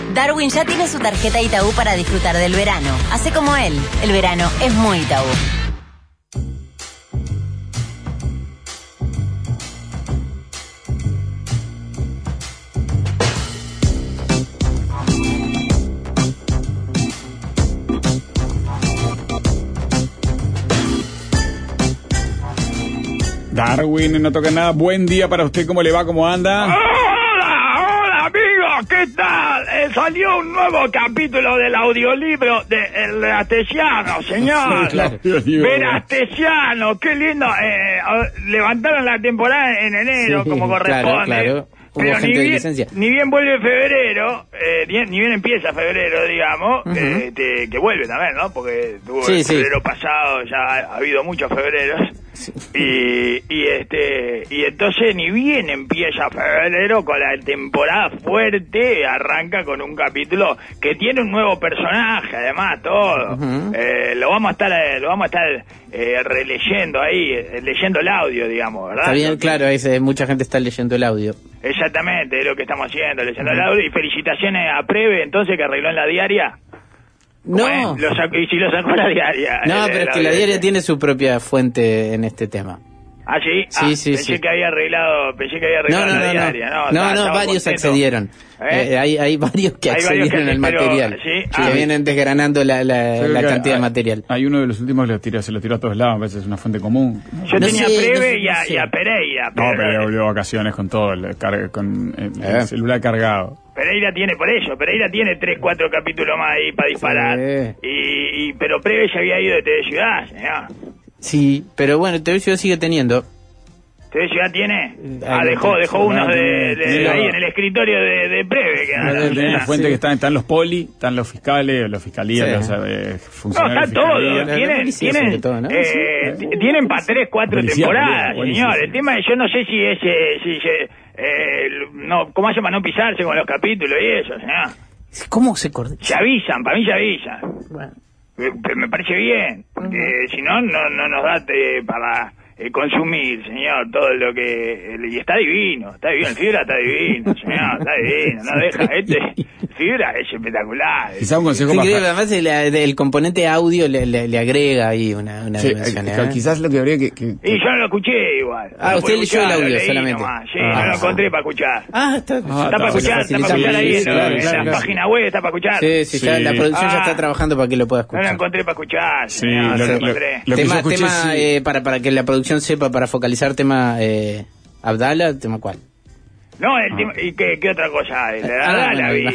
Darwin ya tiene su tarjeta Itaú para disfrutar del verano. Hace como él. El verano es muy Itaú. Darwin, no toca nada. Buen día para usted, ¿cómo le va? ¿Cómo anda? Hola amigos, ¿qué tal? Salió un nuevo capítulo del audiolibro de El Verastesiano, señor. Sí, claro. Verastesiano, qué lindo. Levantaron la temporada en enero, como corresponde. Claro. Pero ni bien vuelve febrero, ni bien empieza febrero, digamos, que vuelve también, ¿no? Porque tuvo el febrero pasado, ya ha habido muchos febreros. Sí. Y entonces ni bien empieza febrero con la temporada fuerte, arranca con un capítulo que tiene un nuevo personaje, además, todo. Lo vamos a estar releyendo ahí, leyendo el audio, digamos, ¿verdad? Está bien, claro, mucha gente está leyendo el audio. Exactamente, es lo que estamos haciendo, leyendo el audio. Y felicitaciones a Preve, entonces, que arregló en la diaria. No. Y si lo sacó la diaria. No, pero es que la diaria tiene su propia fuente en este tema. ¿Ah, sí? Sí. Pensé que había arreglado la diaria. No, varios accedieron. Hay varios que accedieron al material. Que vienen desgranando la cantidad de material. Hay uno de los últimos que se lo tiró a todos lados, a veces es una fuente común. Yo tenía Preve y a Pereira. No, Pereira volvió a vacaciones con todo, con el celular cargado. Pereira tiene 3-4 capítulos más ahí para disparar. Pero Preve ya había ido de TV Ciudad, señor. Sí, pero bueno, TV Ciudad sigue teniendo. ¿TV Ciudad tiene? Dejó unos de ahí en el escritorio de Preve. Tiene la fuente que están los poli, están los fiscales, los fiscalías, los funcionarios. No, están todos. Tienen para 3-4 temporadas, señor. El tema es, yo no sé ¿cómo se llama? No pisarse con los capítulos y eso, señor. ¿Cómo se coordina? Para mí se avisan. Bueno. Me parece bien, porque si no nos da para consumir, señor, todo lo que... Y está divino, el Fibra está divino, señor, está divino, no deja, Fibra es espectacular. Quizá un consejo más... Además el componente audio le agrega ahí una dimensión. Quizás lo que habría que... Y yo no lo escuché igual. Usted leyó el audio solamente. No lo encontré para escuchar. Está para escuchar ahí en la página web, está para escuchar. Sí, ya la producción ya está trabajando para que lo pueda escuchar. No lo encontré para escuchar. Sí, lo encontré. Tema para que la producción sepa, para focalizar tema Abdala, tema cuál. No, ¿y qué otra cosa hay? Abdala vi.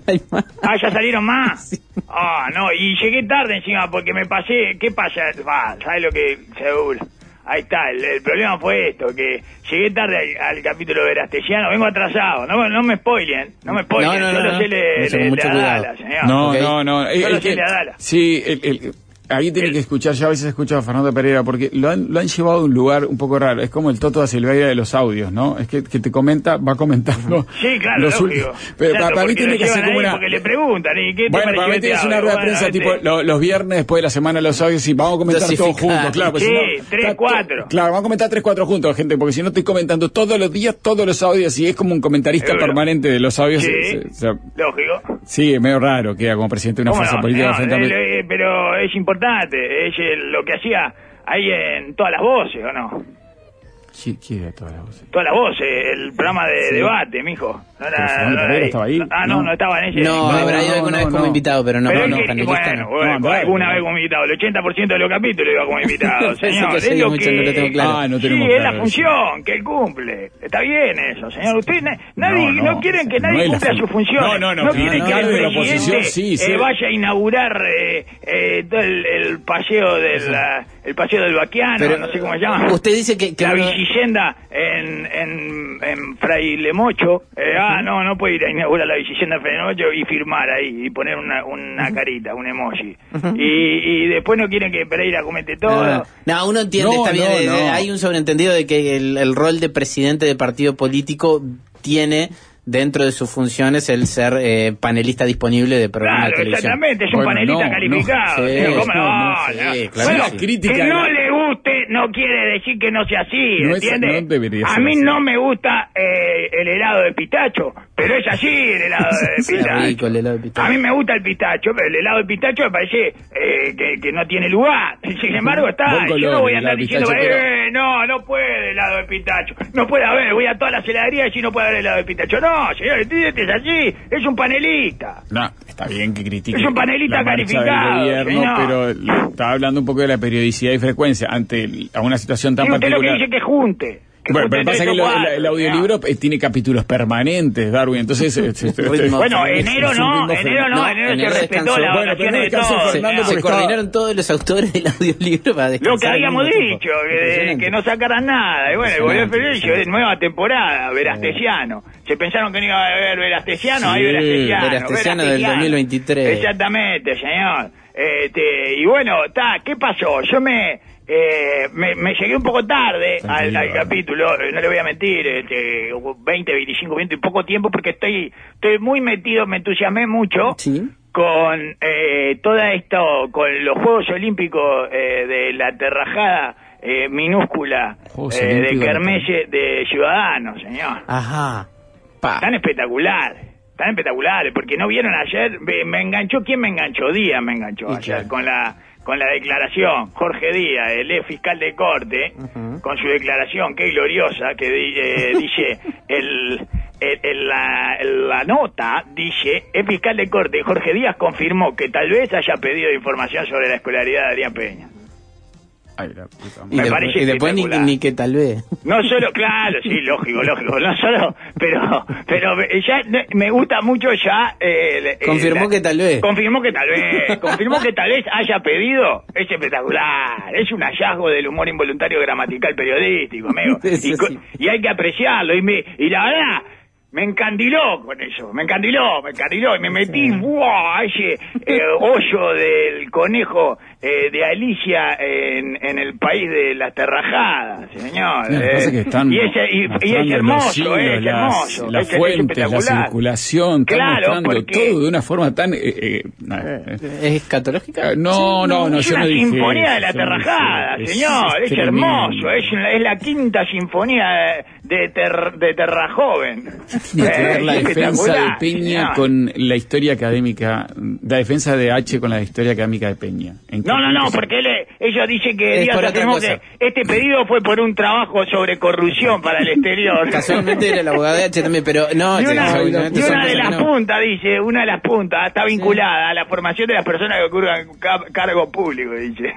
¿Ya salieron más? Sí. No, y llegué tarde encima porque me pasé. ¿Qué pasa? ¿Sabes lo que seguro? Ahí está, el problema fue esto, que llegué tarde al capítulo Verastesiano, vengo atrasado, no me spoilen, yo lo sé de Adala, señor. No. Yo lo sé de Adala. Sí, ahí tiene que escuchar, yo a veces escucho a Fernando Pereira, porque lo han llevado a un lugar un poco raro, es como el Toto da Silveira de los audios, ¿no? Es que te va comentando. Sí, claro, lógico. Pero para mí tiene que ser como una... Porque le preguntan, ¿y qué te bueno, para mí tiene que ser una rueda de prensa, tipo, los viernes después de la semana los audios, y vamos a comentar todos juntos, claro. Sí, 3-4. Claro, vamos a comentar 3-4 juntos, gente, porque si no estoy comentando todos los días, todos los audios, y es como un comentarista permanente de los audios. Sí, lógico. Sí, es medio raro, queda como presidente de una fuerza política. Pero es importante, es lo que hacía ahí en Todas las Voces, ¿o no? ¿Quién era Todas las Voces? Todas las Voces, el programa de debate, mijo. ¿Estaba ahí? No estaba en ese. No, habrá ido alguna vez como invitado, pero no, panelista no. Bueno, alguna vez como invitado. El 80% de los capítulos iba como invitado, señor. Es lo que... no lo tengo claro. Sí, es la función que él cumple. Está bien eso, señor. Ustedes no quieren que nadie cumpla su función. No quieren que el presidente vaya a inaugurar todo el paseo del Baquiano, no sé cómo se llama. Usted dice que la Villicenda en Fraile Mocho. No puede ir a inaugurar la Villicenda en Fraile Mocho y firmar ahí y poner una carita, un emoji. Y después no quieren que Pereira comente todo. No, uno entiende, está bien. Hay un sobreentendido de que el rol de presidente de partido político tiene dentro de sus funciones el ser panelista disponible de programas de televisión. Exactamente, es un panelista calificado. Que no le guste no quiere decir que no sea así, ¿entiendes? A mí no me gusta el helado de pistacho, Pero es así el helado de pistacho. Rico el helado de pistacho. A mí me gusta el pistacho, pero el helado de pistacho me parece que no tiene lugar. Sin embargo está, yo no voy a andar diciendo, no puede helado de pistacho. No puede haber, voy a todas las heladerías y no puede haber helado de pistacho. No, señor, este es así, es un panelista. No, está bien que critique. Es un panelista la marcha calificado, del gobierno, pero estaba hablando un poco de la periodicidad y frecuencia ante una situación tan particular. Usted lo que dice que junte. Bueno, pero pasa que el audiolibro tiene capítulos permanentes, Darwin, entonces... bueno, enero se respetó la vacaciones de todos. Se coordinaron todos los autores del audiolibro para descansar. Lo que habíamos dicho, que no sacaran nada. Y bueno, volvió el febrero de nueva temporada, Verastesiano. Se pensaron que no iba a haber Verastesiano, hay Verastesiano del 2023. Exactamente, señor. Y bueno, ¿qué pasó? Yo me llegué un poco tarde al capítulo, no le voy a mentir, 20, 25 minutos y poco tiempo, porque estoy muy metido, me entusiasmé mucho con todo esto, con los Juegos Olímpicos de la terrajada minúscula de Kermesse de Ciudadanos, señor. Ajá. Tan espectaculares, porque no vieron ayer, me enganchó, ¿quién me enganchó? Díaz me enganchó ayer con la declaración, Jorge Díaz, el ex fiscal de corte, con su declaración, que gloriosa, que dice, la nota dice, el fiscal de corte, Jorge Díaz, confirmó que tal vez haya pedido información sobre la escolaridad de Adrián Peña. Ay, la puta madre. Y después ni que tal vez. No solo, claro, sí, lógico, no solo, pero ya me gusta mucho ya... confirmó que tal vez haya pedido, es espectacular, es un hallazgo del humor involuntario gramatical periodístico, amigo, y hay que apreciarlo, y la verdad... Me encandiló con eso, me encandiló, y me metí a ese hoyo del conejo de Alicia en el país de las terrajadas, señor. Y es hermoso, es hermoso. Las fuentes, la circulación, claro, mostrando todo de una forma tan... ¿Es escatológica? No, yo no dije... Es una sinfonía de la terrajada, señor, es hermoso, es la quinta sinfonía de Terrajoven. Tiene que ver la defensa de Peña con la historia académica, la defensa de H con la historia académica de Peña. No, porque ellos dicen que Díaz afirmó que este pedido fue por un trabajo sobre corrupción para el exterior. Casualmente era el abogado de H también, pero no. Y una de las puntas, dice, está vinculada a la formación de las personas que ocurran cargo público, dice.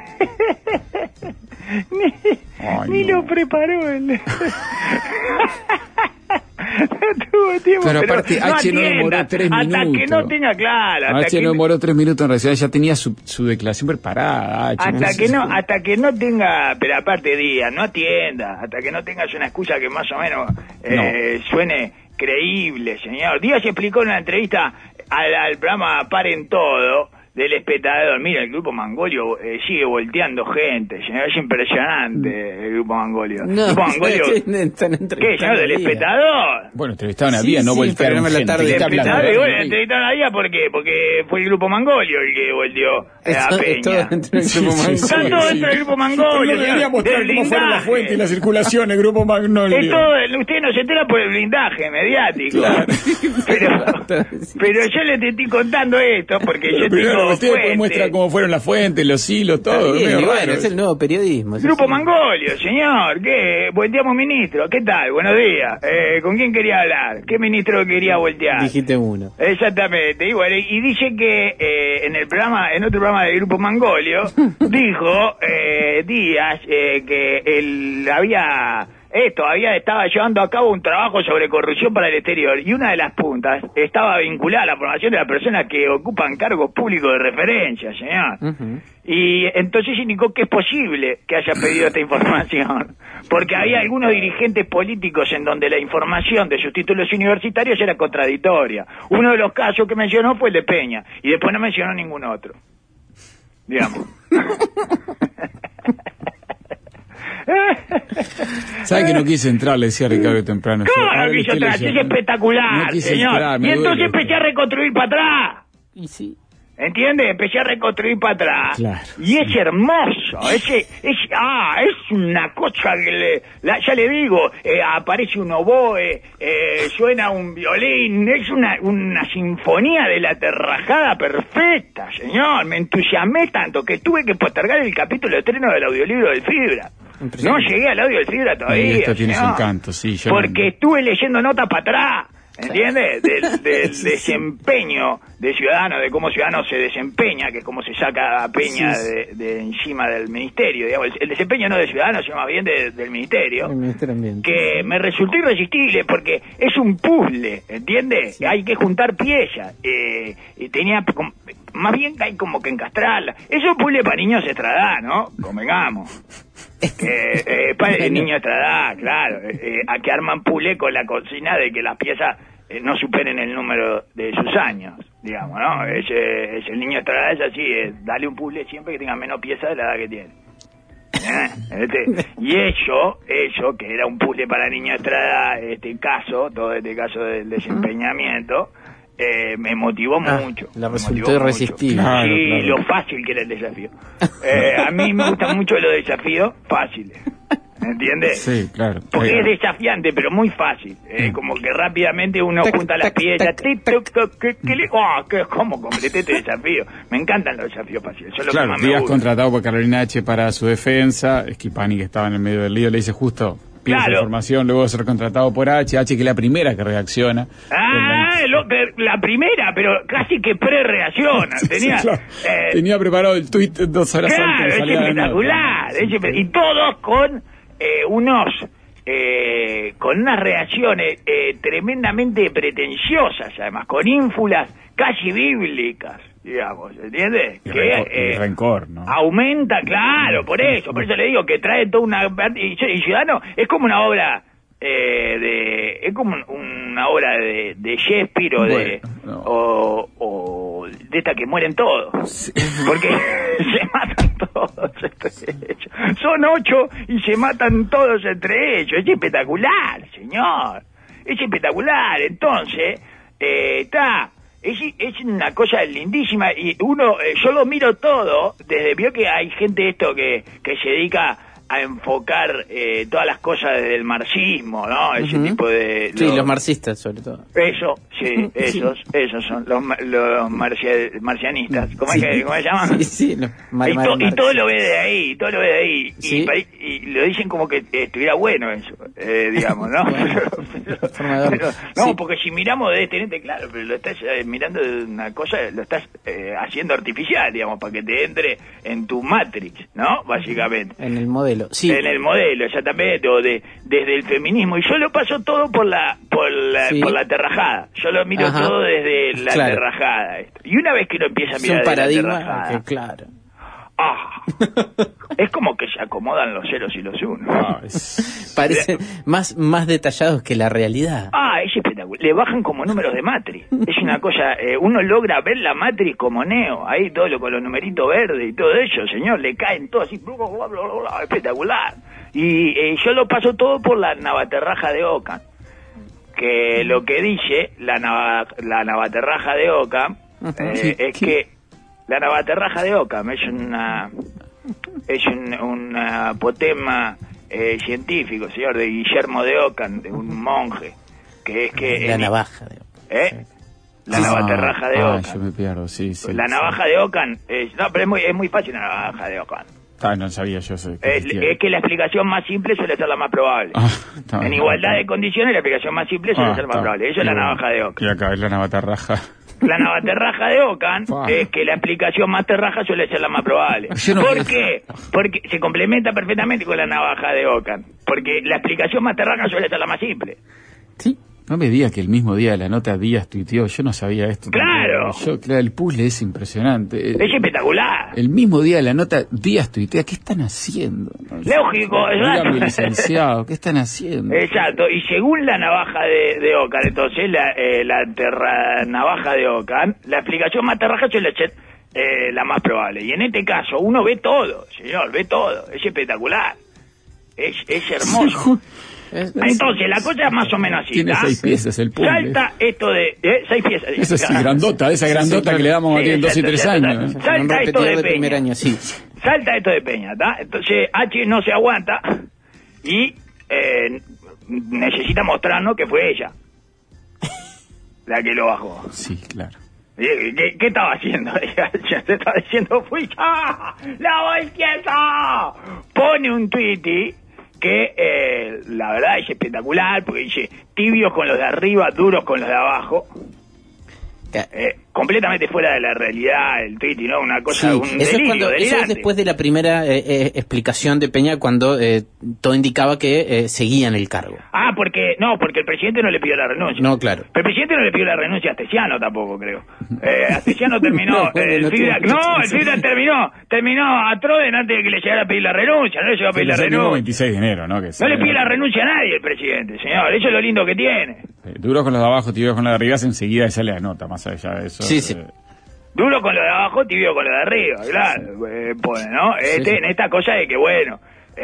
Ni lo preparó él. Tuvo tiempo, pero aparte H no demoró 3 minutos. Hasta que no tenga claro. H no demoró 3 minutos, en realidad ya tenía su declaración preparada. Hasta que no tenga, pero aparte Díaz, no atienda, hasta que no tengas una excusa que más o menos suene creíble, señor. Díaz explicó en una entrevista al programa Paren Todo, del espectador, mira, el grupo Mangolio sigue volteando gente, señor, es impresionante el grupo Mangolio. No, ¿Grupo Mangolio? ¿Qué, señor, del espectador? Bueno, entrevistaron a Díaz, no voltearon gente. Entrevistaron a Díaz, ¿por qué? Porque fue el grupo Mangolio el que volteó a Peña. Están todos dentro del grupo Mangolio. No debería mostrar cómo fueron las fuentes y la circulación, el grupo Mangolio. Usted no se entera por el blindaje mediático. Claro. Pero yo le estoy contando esto porque yo tengo Usted muestra cómo fueron las fuentes, los hilos, todo. Bueno, es el nuevo periodismo. Grupo Mangolio, señor. ¿Qué? Volteamos ministro. ¿Qué tal? Buenos días. ¿Con quién quería hablar? ¿Qué ministro quería voltear? Dijiste uno. Exactamente. Y bueno, y dice que en otro programa del Grupo Mangolio, dijo Díaz que él estaba llevando a cabo un trabajo sobre corrupción para el exterior y una de las puntas estaba vinculada a la formación de las personas que ocupan cargos públicos de referencia, señor. Y entonces indicó que es posible que haya pedido esta información, porque había algunos dirigentes políticos en donde la información de sus títulos universitarios era contradictoria. Uno de los casos que mencionó fue el de Peña y después no mencionó ningún otro, digamos. ¿Sabe que no quise entrar? Le decía a Ricardo temprano. ¿Cómo no quiso entrar? Es espectacular, señor. Y entonces empecé a reconstruir para atrás. Y sí. ¿Entiendes? Empecé a reconstruir para atrás. Claro. Y es hermoso. Es una cosa que ya le digo, aparece un oboe, suena un violín, es una sinfonía de la terrajada perfecta, señor. Me entusiasmé tanto que tuve que postergar el capítulo de estreno del audiolibro del Fibra. No llegué al audio del Fibra todavía. Esto tiene su señor, encanto, sí. porque estuve leyendo notas para atrás. ¿Entiendes? Del desempeño de Ciudadanos, de cómo Ciudadanos se desempeña, que es como se saca a Peña de encima del ministerio, digamos. El desempeño no de Ciudadanos, sino más bien del ministerio. El Ministerio Ambiente. Que me resultó irresistible porque es un puzzle, ¿entiendes? Sí. Hay que juntar piezas. Y tenía, más bien hay como que encastrarla. Es un puzzle para niños Estradá, ¿no? Convengamos. Para el niño Estradá, claro. A que arman puzzle con la cocina de que las piezas no superen el número de sus años, digamos, ¿no? Es el niño Estradá es así, dale un puzzle siempre que tenga menos piezas de la edad que tiene. Y eso que era un puzzle para niño Estrada, todo este caso del desempeñamiento, me motivó mucho. La resultó irresistible. Claro, sí, claro. Lo fácil que era el desafío. A mí me gustan mucho los desafíos fáciles. ¿Entiendes? Sí, claro. Porque es desafiante, pero muy fácil. Como que rápidamente uno junta las piezas. ¿Cómo completé este desafío? Me encantan los desafíos fáciles. Eso es lo claro, que más me Díaz gusta. Contratado por Carolina H. para su defensa. Schifani, que estaba en el medio del lío, le dice justo, pide esa información, luego de ser contratado por H, que es la primera que reacciona. La primera, pero casi que pre-reacciona. Tenía preparado el tuit 2 horas antes. Es espectacular. Y todos con con unas reacciones tremendamente pretenciosas, además, con ínfulas casi bíblicas, digamos, ¿entiendes? Y rencor, ¿no? Aumenta, claro, por eso le digo que trae toda una... Y Ciudadano es como una obra... es como una obra de Shakespeare o de esta que mueren todos, sí. Porque se matan todos entre ellos. Son 8 y se matan todos entre ellos. Es espectacular, señor. Es espectacular. Entonces, es una cosa lindísima y yo lo miro todo vio que hay gente que se dedica a enfocar todas las cosas desde el marxismo, ¿no? Ese tipo de... Sí, los marxistas, sobre todo. Eso, sí, esos son los marcianistas. ¿Cómo se llaman? Sí, y todo lo ve de ahí, ¿Sí? Y lo dicen como que estuviera bueno eso, digamos, ¿no? No, porque si miramos de tenente, claro, pero lo estás mirando de una cosa, lo estás haciendo artificial, digamos, para que te entre en tu matrix, ¿no? Básicamente. En el modelo. Sí. En el modelo, exactamente, o desde el feminismo. Y yo lo paso todo por la terrajada. Yo lo miro todo desde la terrajada. Y una vez que lo empieza a mirar es un paradigma desde la terrajada, claro. Es como que se acomodan los ceros y los unos. Parecen más detallados que la realidad. Es espectacular. Le bajan como números de Matrix. Es una cosa, uno logra ver la Matrix como Neo, ahí todo con los numeritos verdes y todo eso, señor, le caen todos así, bla, bla, bla, bla, espectacular. Y yo lo paso todo por la navaterraja de Ockham, que lo que dice la navaterraja de Ockham es que la navaterraja de Ockham es un apotema científico, señor, de Guillermo de Ockham, de un monje, que es que... La navaja de Ockham. La navaterraja de Ockham. Yo me pierdo, sí. La navaja de Ockham pero es muy fácil la navaja de Ockham. No sabía yo. Es que la explicación más simple suele ser la más probable. En igualdad de condiciones, la explicación más simple suele ser la más probable. Eso es la navaja de Ockham. Y acá es la navaterraja. La navaterraja de Ockham es que la explicación más terraja suele ser la más probable. ¿Por qué? Porque se complementa perfectamente con la navaja de Ockham. Porque la explicación más terraja suele ser la más simple. Sí. No me diga que el mismo día de la nota Díaz tuiteó, yo no sabía esto. ¡Claro! El puzzle es impresionante. Es espectacular. El mismo día de la nota Díaz tuitea, ¿qué están haciendo? Lógico, dígame, licenciado, ¿qué están haciendo? Exacto, y según la navaja de Ockham, entonces la navaja de Ockham, la explicación más terraja suele ser la más probable. Y en este caso uno ve todo, señor, ve todo. Es espectacular. Es hermoso. Entonces, la cosa es más o menos así. Tiene 6 piezas el puzzle. Salta esto de... 6 piezas. Esa es grandota, esa grandota que le damos a en 2 y 3 años. Salta esto de Peña. Año, sí. Salta esto de Peña, ¿está? Entonces, H no se aguanta y necesita mostrarnos que fue ella la que lo bajó. Sí, claro. ¿Qué estaba haciendo? Se estaba diciendo, fui yo, la volquieza. Pone un tuiti que la verdad es espectacular, porque dice, tibios con los de arriba, duros con los de abajo. Completamente fuera de la realidad el tuit, ¿no? Una cosa, sí, un delirio, eso es después de la primera explicación de Peña, cuando todo indicaba que seguían el cargo. Porque el presidente no le pidió la renuncia. No, claro. Pero el presidente no le pidió la renuncia a Astesiano tampoco, creo. Astesiano terminó, el FIBRA terminó a Troden antes de que le llegara a pedir la renuncia, no le llegó a pedir la renuncia. 26 de enero, ¿no? No le pide la renuncia a nadie el presidente, señor, eso es lo lindo que tiene. Duros con los de abajo, tibios con los de arriba, enseguida esa le anota, más allá de eso. Sí, sí. Duro con lo de abajo, tibio con lo de arriba, claro, pone, ¿no? En esta cosa de que, bueno,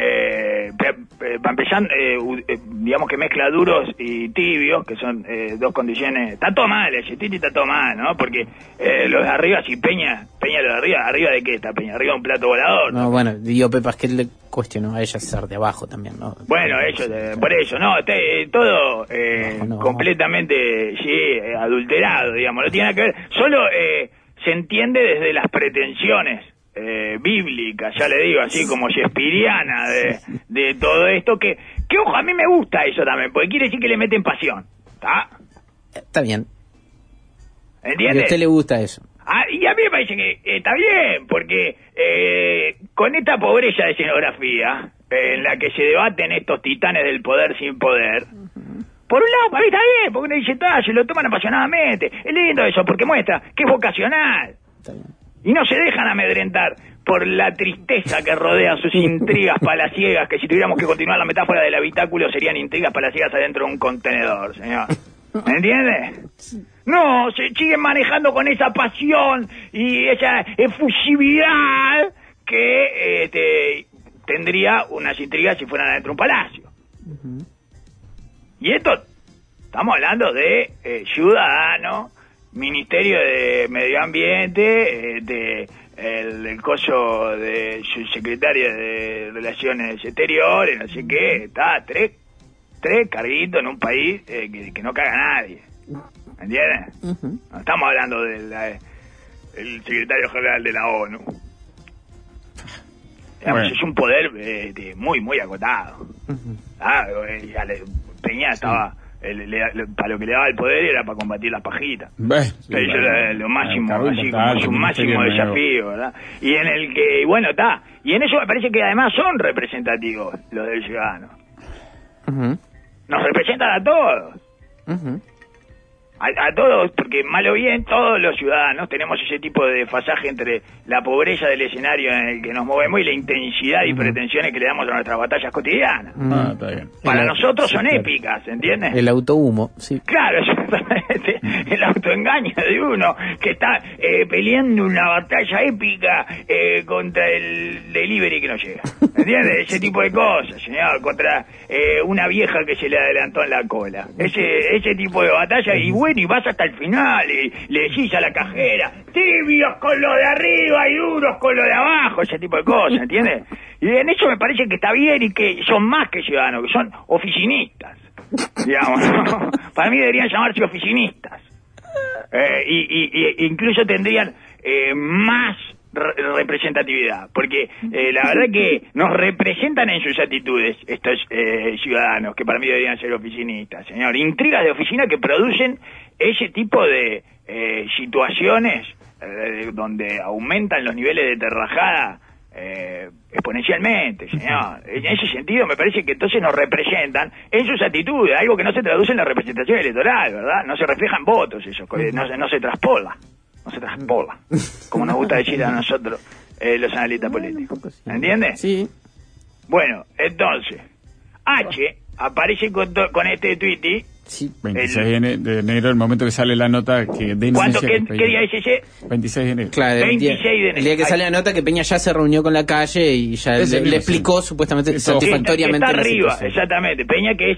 para empezar, digamos que mezcla duros y tibios, que son dos condiciones. Está todo mal, ese Titi está todo mal, ¿no? Porque los de arriba, si Peña los de arriba de qué está Peña? Arriba de un plato volador. No, bueno, digo, Pepas, que le cuestionó a ella ser de abajo también, ¿no? Bueno, eso, por eso, ¿no? Todo completamente, sí, adulterado, digamos, no tiene nada que ver. Solo se entiende desde las pretensiones bíblica, ya le digo, así como shakespeariana de todo esto, que ojo, a mí me gusta eso también, porque quiere decir que le meten pasión, ¿está? Está bien. ¿Entiendes? ¿A usted le gusta eso? Y a mí me parece que está bien, porque con esta pobreza de escenografía, en la que se debaten estos titanes del poder sin poder, por un lado, para mí está bien, porque uno dice, se lo toman apasionadamente, es lindo eso, porque muestra que es vocacional. Está bien. Y no se dejan amedrentar por la tristeza que rodea sus intrigas palaciegas, que si tuviéramos que continuar la metáfora del habitáculo serían intrigas palaciegas adentro de un contenedor, señor. ¿Me entiende? No, se siguen manejando con esa pasión y esa efusividad que tendría unas intrigas si fueran adentro de un palacio. Y esto, estamos hablando de ciudadano, Ministerio de Medio Ambiente, el coso de su secretaria de Relaciones Exteriores, no sé qué, está tres carguitos en un país que no caga a nadie, ¿entiendes? No estamos hablando del secretario general de la ONU. Digamos, es un poder muy, muy acotado. Peña estaba... para lo que le daba el poder era para combatir las pajitas. Eso era lo máximo, así como su máximo desafío, ¿verdad? Y en el que, bueno, está. Y en eso me parece que además son representativos los del ciudadano. Nos representan a todos. A todos, porque mal o bien todos los ciudadanos tenemos ese tipo de desfasaje entre la pobreza del escenario en el que nos movemos y la intensidad y pretensiones que le damos a nuestras batallas cotidianas. Está bien. Para nosotros son épicas, ¿entiendes? El autohumo, sí. Claro, exactamente. El autoengaño de uno que está peleando una batalla épica contra el delivery que no llega. ¿Entiendes? Ese tipo de cosas, señor. Contra una vieja que se le adelantó en la cola. Ese tipo de batalla, y bueno, y vas hasta el final y le decís a la cajera, tibios con lo de arriba y duros con lo de abajo, ese tipo de cosas, ¿entiendes? Y en eso me parece que está bien y que son más que ciudadanos, que son oficinistas, digamos, ¿no? Para mí deberían llamarse oficinistas. Y incluso tendrían más representatividad, porque la verdad que nos representan en sus actitudes estos ciudadanos, que para mí deberían ser oficinistas, señor. Intrigas de oficina que producen ese tipo de situaciones donde aumentan los niveles de terrajada exponencialmente, señor. En ese sentido me parece que entonces nos representan en sus actitudes, algo que no se traduce en la representación electoral, ¿verdad? No se reflejan votos, eso, no se traspola. No se traspola, como nos gusta decir a nosotros los analistas políticos. ¿Entiendes? Sí. Bueno, entonces, H aparece con este tuiti Sí. 26 de enero, el momento que sale la nota que denuncia... ¿Qué día es ese? 26 de enero. Claro, 26 de enero. El día que sale la nota que Peña ya se reunió con la calle y ya le explicó supuestamente satisfactoriamente está la arriba, situación. Exactamente. Peña que es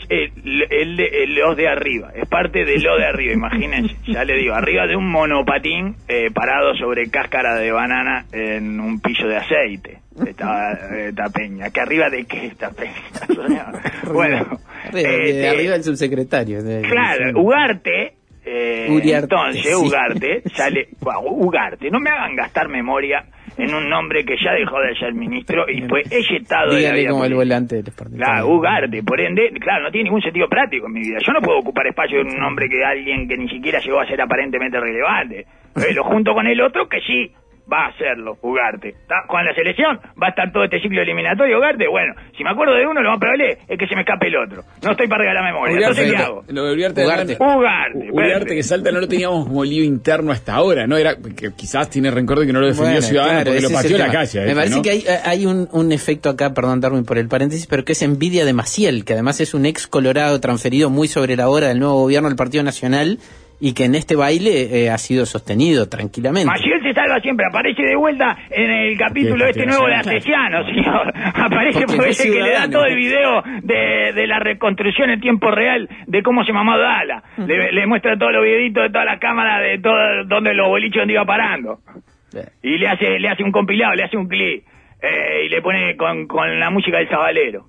los de arriba, es parte de lo de arriba, imagínense. Ya le digo, arriba de un monopatín parado sobre cáscara de banana en un pillo de aceite. Esta Peña. ¿Que arriba de qué está Peña? Bueno, de arriba el subsecretario. Claro, Ugarte. Entonces, sí. Ugarte sale. Ugarte, no me hagan gastar memoria en un nombre que ya dejó de ser ministro y fue eyectado de la vida como el volante del partido. Claro, Ugarte, por ende, claro, no tiene ningún sentido práctico en mi vida. Yo no puedo ocupar espacio en un nombre que alguien que ni siquiera llegó a ser aparentemente relevante. Lo junto con el otro que sí va a hacerlo, Ugarte. Con la selección va a estar todo este ciclo eliminatorio, Ugarte. Bueno, si me acuerdo de uno, lo más probable es que se me escape el otro. No estoy para regalar la memoria. Entonces, ¿qué hago? Lo de Ugarte. Ugarte que salta no lo teníamos como lío interno hasta ahora, ¿no? Era que quizás tiene rencor de que no lo defendió Ciudadanos, porque lo pateó en la calle. Me parece que hay un efecto acá, perdón, Darwin, por el paréntesis, pero que es envidia de Maciel, que además es un ex colorado transferido muy sobre la hora del nuevo gobierno del Partido Nacional, y que en este baile ha sido sostenido tranquilamente. Maciel se salva siempre, aparece de vuelta en el capítulo nuevo de Asesiano, señor. Aparece porque es el que le da todo el video de la reconstrucción en tiempo real de cómo se mamó Dala. Le muestra todos los videitos de todas las cámaras de todo donde los boliches donde iba parando. Y le hace un compilado, le hace un clip. Y le pone con la música del Zabalero.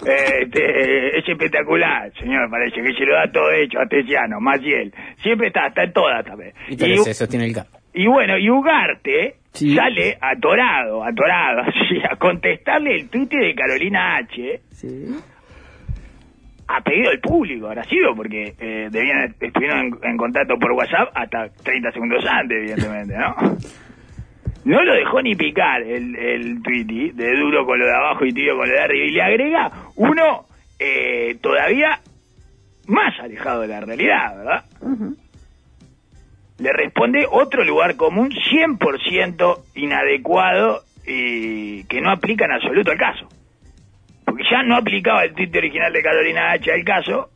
Es espectacular, señor, parece que se lo da todo hecho, Astesiano, Maciel. Siempre está en todas también. Y se sostiene el carro. Y bueno, y Ugarte sale atorado, así, a contestarle el tuit de Carolina H. Sí. A pedido del público, habrá sido, porque estuvieron en contacto por WhatsApp hasta 30 segundos antes, evidentemente, ¿no? No lo dejó ni picar el Twitty, de duro con lo de abajo y tibio con lo de arriba, y le agrega uno todavía más alejado de la realidad, ¿verdad? Uh-huh. Le responde otro lugar común 100% inadecuado y que no aplica en absoluto al caso. Porque ya no aplicaba el tweet original de Carolina H al caso,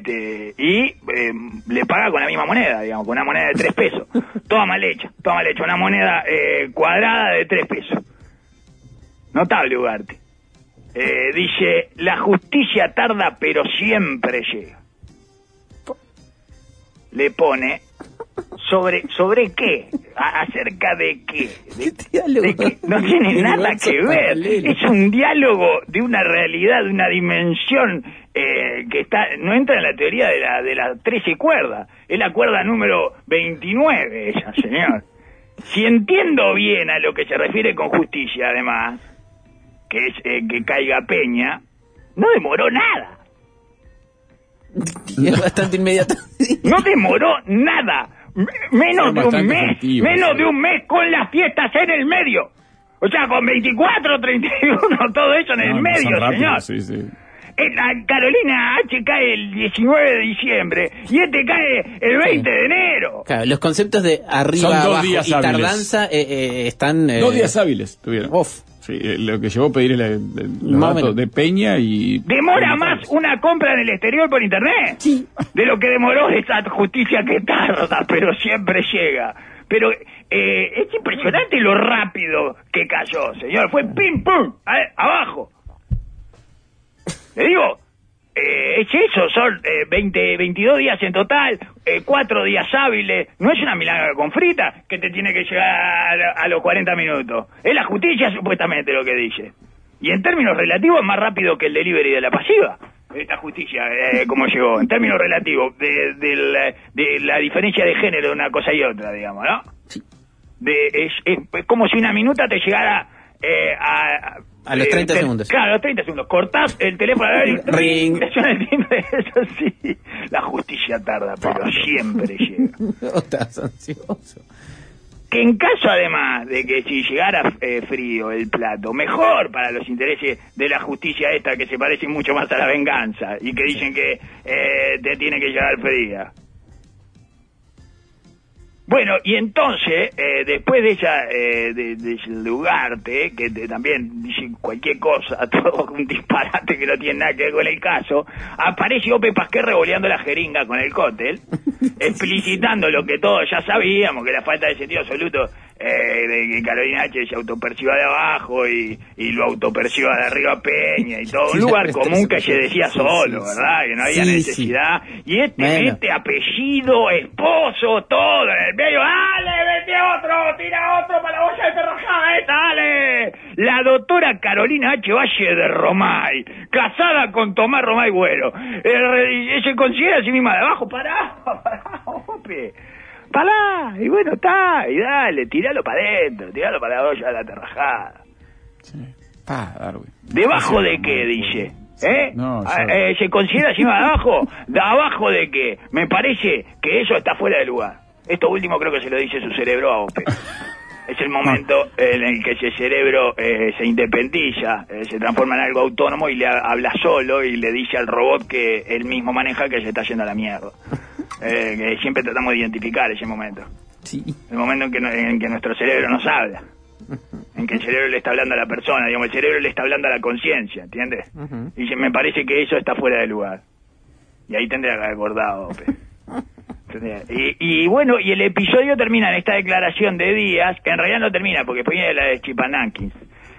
y le paga con la misma moneda, digamos, con una moneda de 3 pesos. Toda mal hecha, una moneda cuadrada de 3 pesos. Notable Ugarte. Dice, la justicia tarda pero siempre llega. Le pone, ¿sobre qué? ¿Acerca de qué? ¿De qué? No tiene nada que ver. Es un diálogo de una realidad, de una dimensión que no entra en la teoría de la 13 cuerda. Es la cuerda número 29 ella, señor. Si entiendo bien a lo que se refiere con justicia, además, que es que caiga Peña, no demoró nada. Y es bastante inmediato. No demoró nada. Menos de un mes con las fiestas en el medio. O sea, con 24, 31, todo eso en el medio, rápido, señor. Sí. Carolina H cae el 19 de diciembre y cae el 20 de enero. Claro, los conceptos de arriba, abajo y tardanza están... 2 días hábiles tuvieron. Sí, lo que llevó a pedir los datos de Peña y... ¿Demora más una compra en el exterior por internet? Sí. De lo que demoró esa justicia que tarda, pero siempre llega. Pero es impresionante lo rápido que cayó, señor. Fue pim, pum, abajo. Le digo, es eso, son 22 días en total, 4 días hábiles. No es una milagro con frita que te tiene que llegar a los 40 minutos. Es la justicia supuestamente lo que dice. Y en términos relativos es más rápido que el delivery de la pasiva. Esta justicia, como llegó, en términos relativos, de la diferencia de género de una cosa y otra, digamos, ¿no? Sí. Es como si una minuta te llegara a los 30 segundos. Claro, a los 30 segundos. Cortás el teléfono y ring. El timbre, eso sí. La justicia tarda, pero siempre llega. No estás ansioso. Que en caso, además, de que si llegara frío el plato, mejor para los intereses de la justicia esta, que se parece mucho más a la venganza, y que dicen que te tiene que llegar fría. Bueno, y entonces, después de esa, de ese Ugarte, que también dice cualquier cosa, todo un disparate que no tiene nada que ver con el caso, aparece Ope Pasquer revoleando la jeringa con el cóctel, explicitando lo que todos ya sabíamos, que la falta de sentido absoluto de que Carolina H. se autoperciba de abajo y lo autoperciba de arriba Peña y todo, un lugar común que se decía solo, ¿verdad? Que no había necesidad. Y este apellido, esposo, todo en el medio, ¡dale, vete otro, tira otro para la olla de perrajada, dale! La doctora Carolina H. Valle de Romay, casada con Tomás Romay Güero, se considera a sí misma de abajo, pará, Ope. Pará, y bueno, está, y dale, tiralo para adentro, tiralo para la olla de la terrajada. Sí. Darwin. ¿Debajo de qué, dice? No, ¿se considera encima de abajo? ¿De abajo de qué? Me parece que eso está fuera de lugar. Esto último creo que se lo dice su cerebro a Ope. Es el momento en el que ese cerebro se independiza, se transforma en algo autónomo y le habla solo y le dice al robot que él mismo maneja que se está yendo a la mierda. Que siempre tratamos de identificar ese momento. Sí. El momento en que nuestro cerebro nos habla. En que el cerebro le está hablando a la persona, digamos, el cerebro le está hablando a la conciencia, ¿entiendes? Y me parece que eso está fuera de lugar. Y ahí tendría que haber acordado, Ope. Y bueno, y el episodio termina en esta declaración de Díaz, que en realidad no termina, porque después viene la de Chipanankins.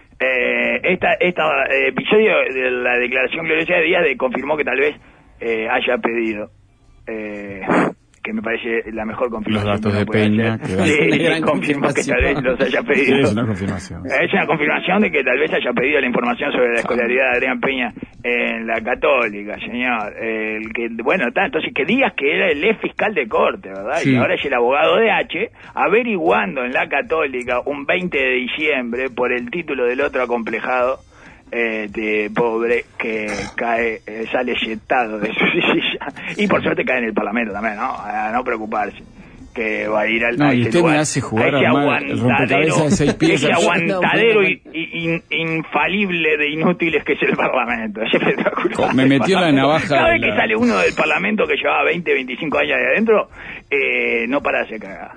Episodio de la declaración gloriosa de Díaz confirmó que tal vez haya pedido, que me parece la mejor confirmación. Los datos de Peña. Sí, confirmó que tal vez los haya pedido. Sí, es una confirmación. Es una confirmación de que tal vez haya pedido la información sobre la escolaridad de Adrián Peña en la Católica, señor. Bueno, entonces que digas que era el ex fiscal de corte, ¿verdad? Sí. Y ahora es el abogado de H, averiguando en la Católica un 20 de diciembre por el título del otro acomplejado, pobre que sale yetado de su silla y por suerte cae en el Parlamento también, ¿no? A no preocuparse, que va a ir al y usted me hace jugar ese el rompecabezas de 6 piezas, ese aguantadero infalible de inútiles que es el Parlamento. Es espectacular. Me metió la navaja. Cada vez que sale uno del Parlamento que llevaba 20, 25 años de adentro, no para de hacer cagada.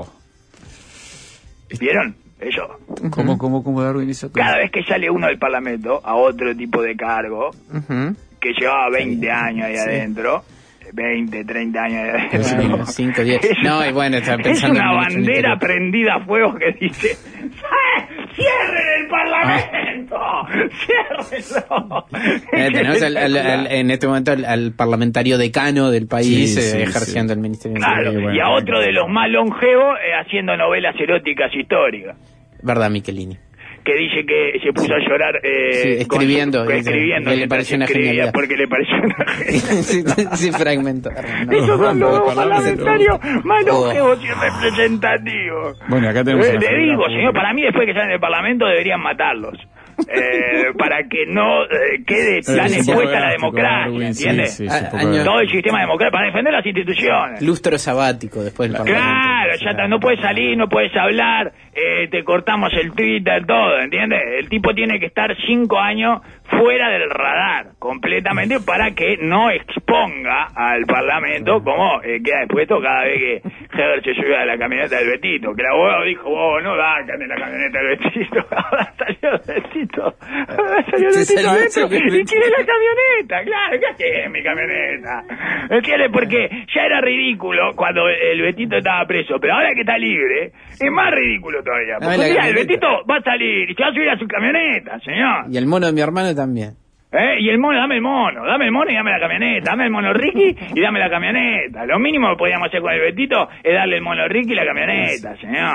¿Vieron? Eso. ¿Cómo Darwin hizo? Cada vez que sale uno del Parlamento a otro tipo de cargo, que llevaba 20 años ahí adentro, 20, 30 años ahí adentro. 5, 10. No, y bueno, está pensando. Es una bandera prendida a fuego que dice: ¡cierren el Parlamento! ¡Ciérrenlo! Tenemos en este momento al parlamentario decano del país ejerciendo el Ministerio de Interior. Claro, y a otro de los más longevos haciendo novelas eróticas históricas. ¿Verdad, Michelini? Que dice que se puso a llorar escribiendo, que le pareció una genialidad. Porque le pareció una genialidad. Sí, fragmento. Esos son los parlamentarios más longevos y representativos. Bueno, acá tenemos le digo, señor, para mí después que salen del Parlamento deberían matarlos. Para que no quede tan expuesta la democracia, ¿entiendes? Todo el sistema democrático, para defender las instituciones. Lustro sabático después del Parlamento. Claro, ya no puedes salir, no puedes hablar, te cortamos el Twitter, todo, ¿entiendes? El tipo tiene que estar 5 años fuera del radar, completamente, para que no exponga al Parlamento como queda expuesto cada vez que Heber se sube a la camioneta del Betito, que el abogado dijo, no da, que ande la camioneta del Betito, ahora salió el Betito, adentro, y quiere la camioneta, claro, ¿qué hace mi camioneta? ¿Entiendes? Porque ya era ridículo cuando el Betito estaba preso, pero ahora que está libre, es más ridículo todavía, porque mira, el Betito va a salir y se va a subir a su camioneta, señor. Y el mono de mi hermano también. Y el mono, dame el mono y dame la camioneta, dame el mono Ricky y dame la camioneta. Lo mínimo que podíamos hacer con el Betito es darle el mono Ricky y la camioneta, señor.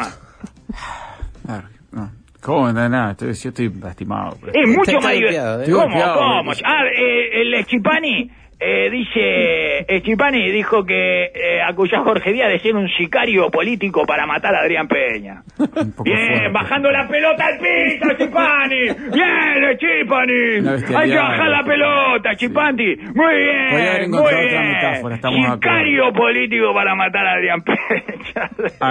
¿Cómo? Nada, yo estoy lastimado. Es mucho más divertido. ¿Cómo? El Schipani Schipani dijo que acusó a Jorge Díaz de ser un sicario político para matar a Adrián Peña. Bien, bajando la pelota al piso, Schipani. Bien, Schipani. Hay que bajar la pelota, Schipani. Muy bien, muy bien. Sicario político para matar a Adrián Peña.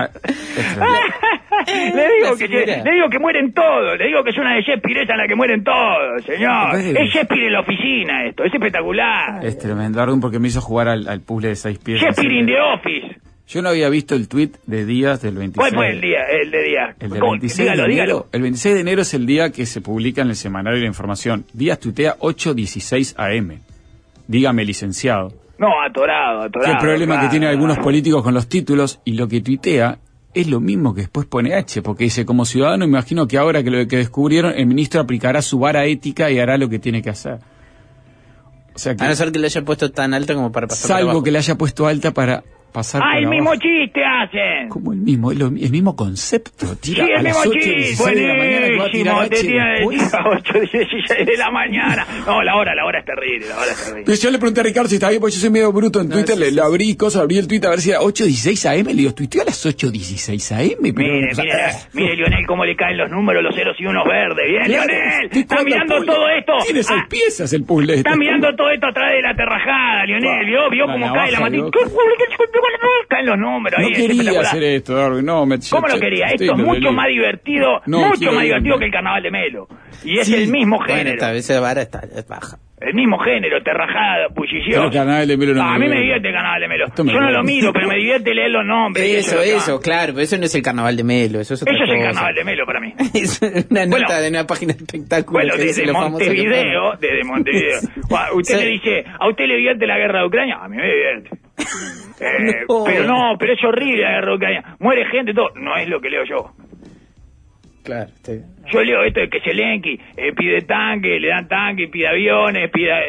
Le digo que mueren todos. Le digo que es una de Shakespeare esa en la que mueren todos, señor. Es Shakespeare en la oficina esto. Es espectacular. Es tremendo, Darwin, porque me hizo jugar al puzzle de 6 piezas. Shakespeare in the Office. Yo no había visto el tuit de Díaz del 26. ¿Cuál fue el de Díaz? El del 26 de enero. Dígalo. El 26 de enero es el día que se publica en el Semanario de la Información. Díaz tuitea 8:16 AM. Dígame, licenciado. No, atorado. El problema que tienen algunos políticos con los títulos, y lo que tuitea es lo mismo que después pone H, porque dice, como ciudadano, me imagino que ahora que lo que descubrieron, el ministro aplicará su vara ética y hará lo que tiene que hacer. O sea que, a no ser que le haya puesto tan alta como para pasar salvo por abajo. Que le haya puesto alta para pasar por el abajo. mismo chiste hacen. Como el mismo, el mismo concepto. Tira Sí, el a las mismo 8:16 de la mañana que va a tirar H te tiran después. a 8:16 de la mañana. No, la hora es terrible, Pero yo le pregunté a Ricardo si estaba bien, porque yo soy medio bruto en Twitter, le abrí el Twitter a ver si era 8:16 AM, le digo, tuiteó a las 8:16 AM. Pero, mire, Lionel, cómo le caen los números, los ceros y unos verdes. Bien, Lionel, está mirando todo esto. Tiene 6 piezas el puzzle. Está mirando todo esto a través de la terrajada, Lionel. Vio cómo cae la matita. Caen los números. No ahí, quería hacer esto, Darwin. No, ¿cómo lo quería? Esto es mucho más divertido, que el carnaval de Melo. Y es el mismo género. Bueno, esta vez la vara está baja. El mismo género, terrajada, bullición. El carnaval de Melo no a mí me divierte el carnaval de Melo. Yo no lo miro, pero me divierte leer los nombres. Eso, claro, pero eso no es el carnaval de Melo. Eso es otra cosa. El carnaval de Melo para mí. Es una nota de una página de espectáculos. Bueno, desde Montevideo. Usted le dice, ¿a usted le divierte la guerra de Ucrania? A mí me divierte. Pero es horrible la guerra de Ucrania. Muere gente, todo. No es lo que leo yo. Claro. Yo leo esto de que Zelensky pide tanques, le dan tanques, pide aviones, pide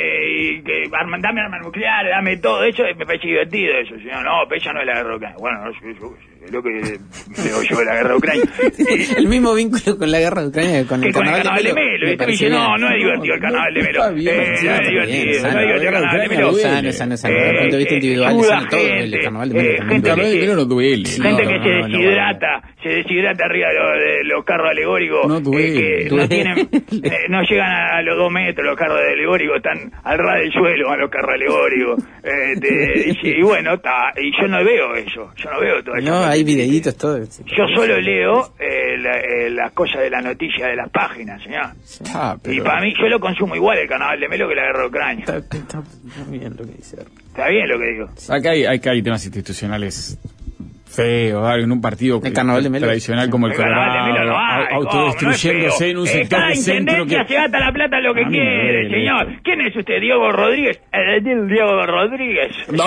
dame armas nucleares, dame todo. Eso me parece divertido eso. No, pero ella no es la guerra de Ucrania. Bueno, es lo que leo yo de la guerra de Ucrania. El mismo vínculo con la guerra de Ucrania que con el carnaval de Melo. Y usted me dice, no es divertido el carnaval de Melo. No es divertido el carnaval de Melo. Sano. Desde el punto de vista individual, sano todo. El carnaval de Melo. El carnaval de Melo no duele. Gente que se deshidrata arriba de los carros alegóricos. No duele. Que no llegan a los 2 metros los carros alegóricos, están al ras del suelo a los carros alegóricos. Y bueno, y yo no veo eso. Yo no veo todo eso. No, hay videitos, todo. Yo solo leo las cosas de la noticia de las páginas, señor. Y para mí, yo lo consumo igual el carnaval de Melo que la guerra de Ucrania. Está bien lo que dice. Está bien lo que digo. Acá hay temas institucionales feo, en un partido tradicional como el Colorado, autodestruyéndose en un sector de centro que... se gasta la plata lo que quiere, señor. ¿Quién es usted? ¿Diego Rodríguez? Diego Rodríguez. No.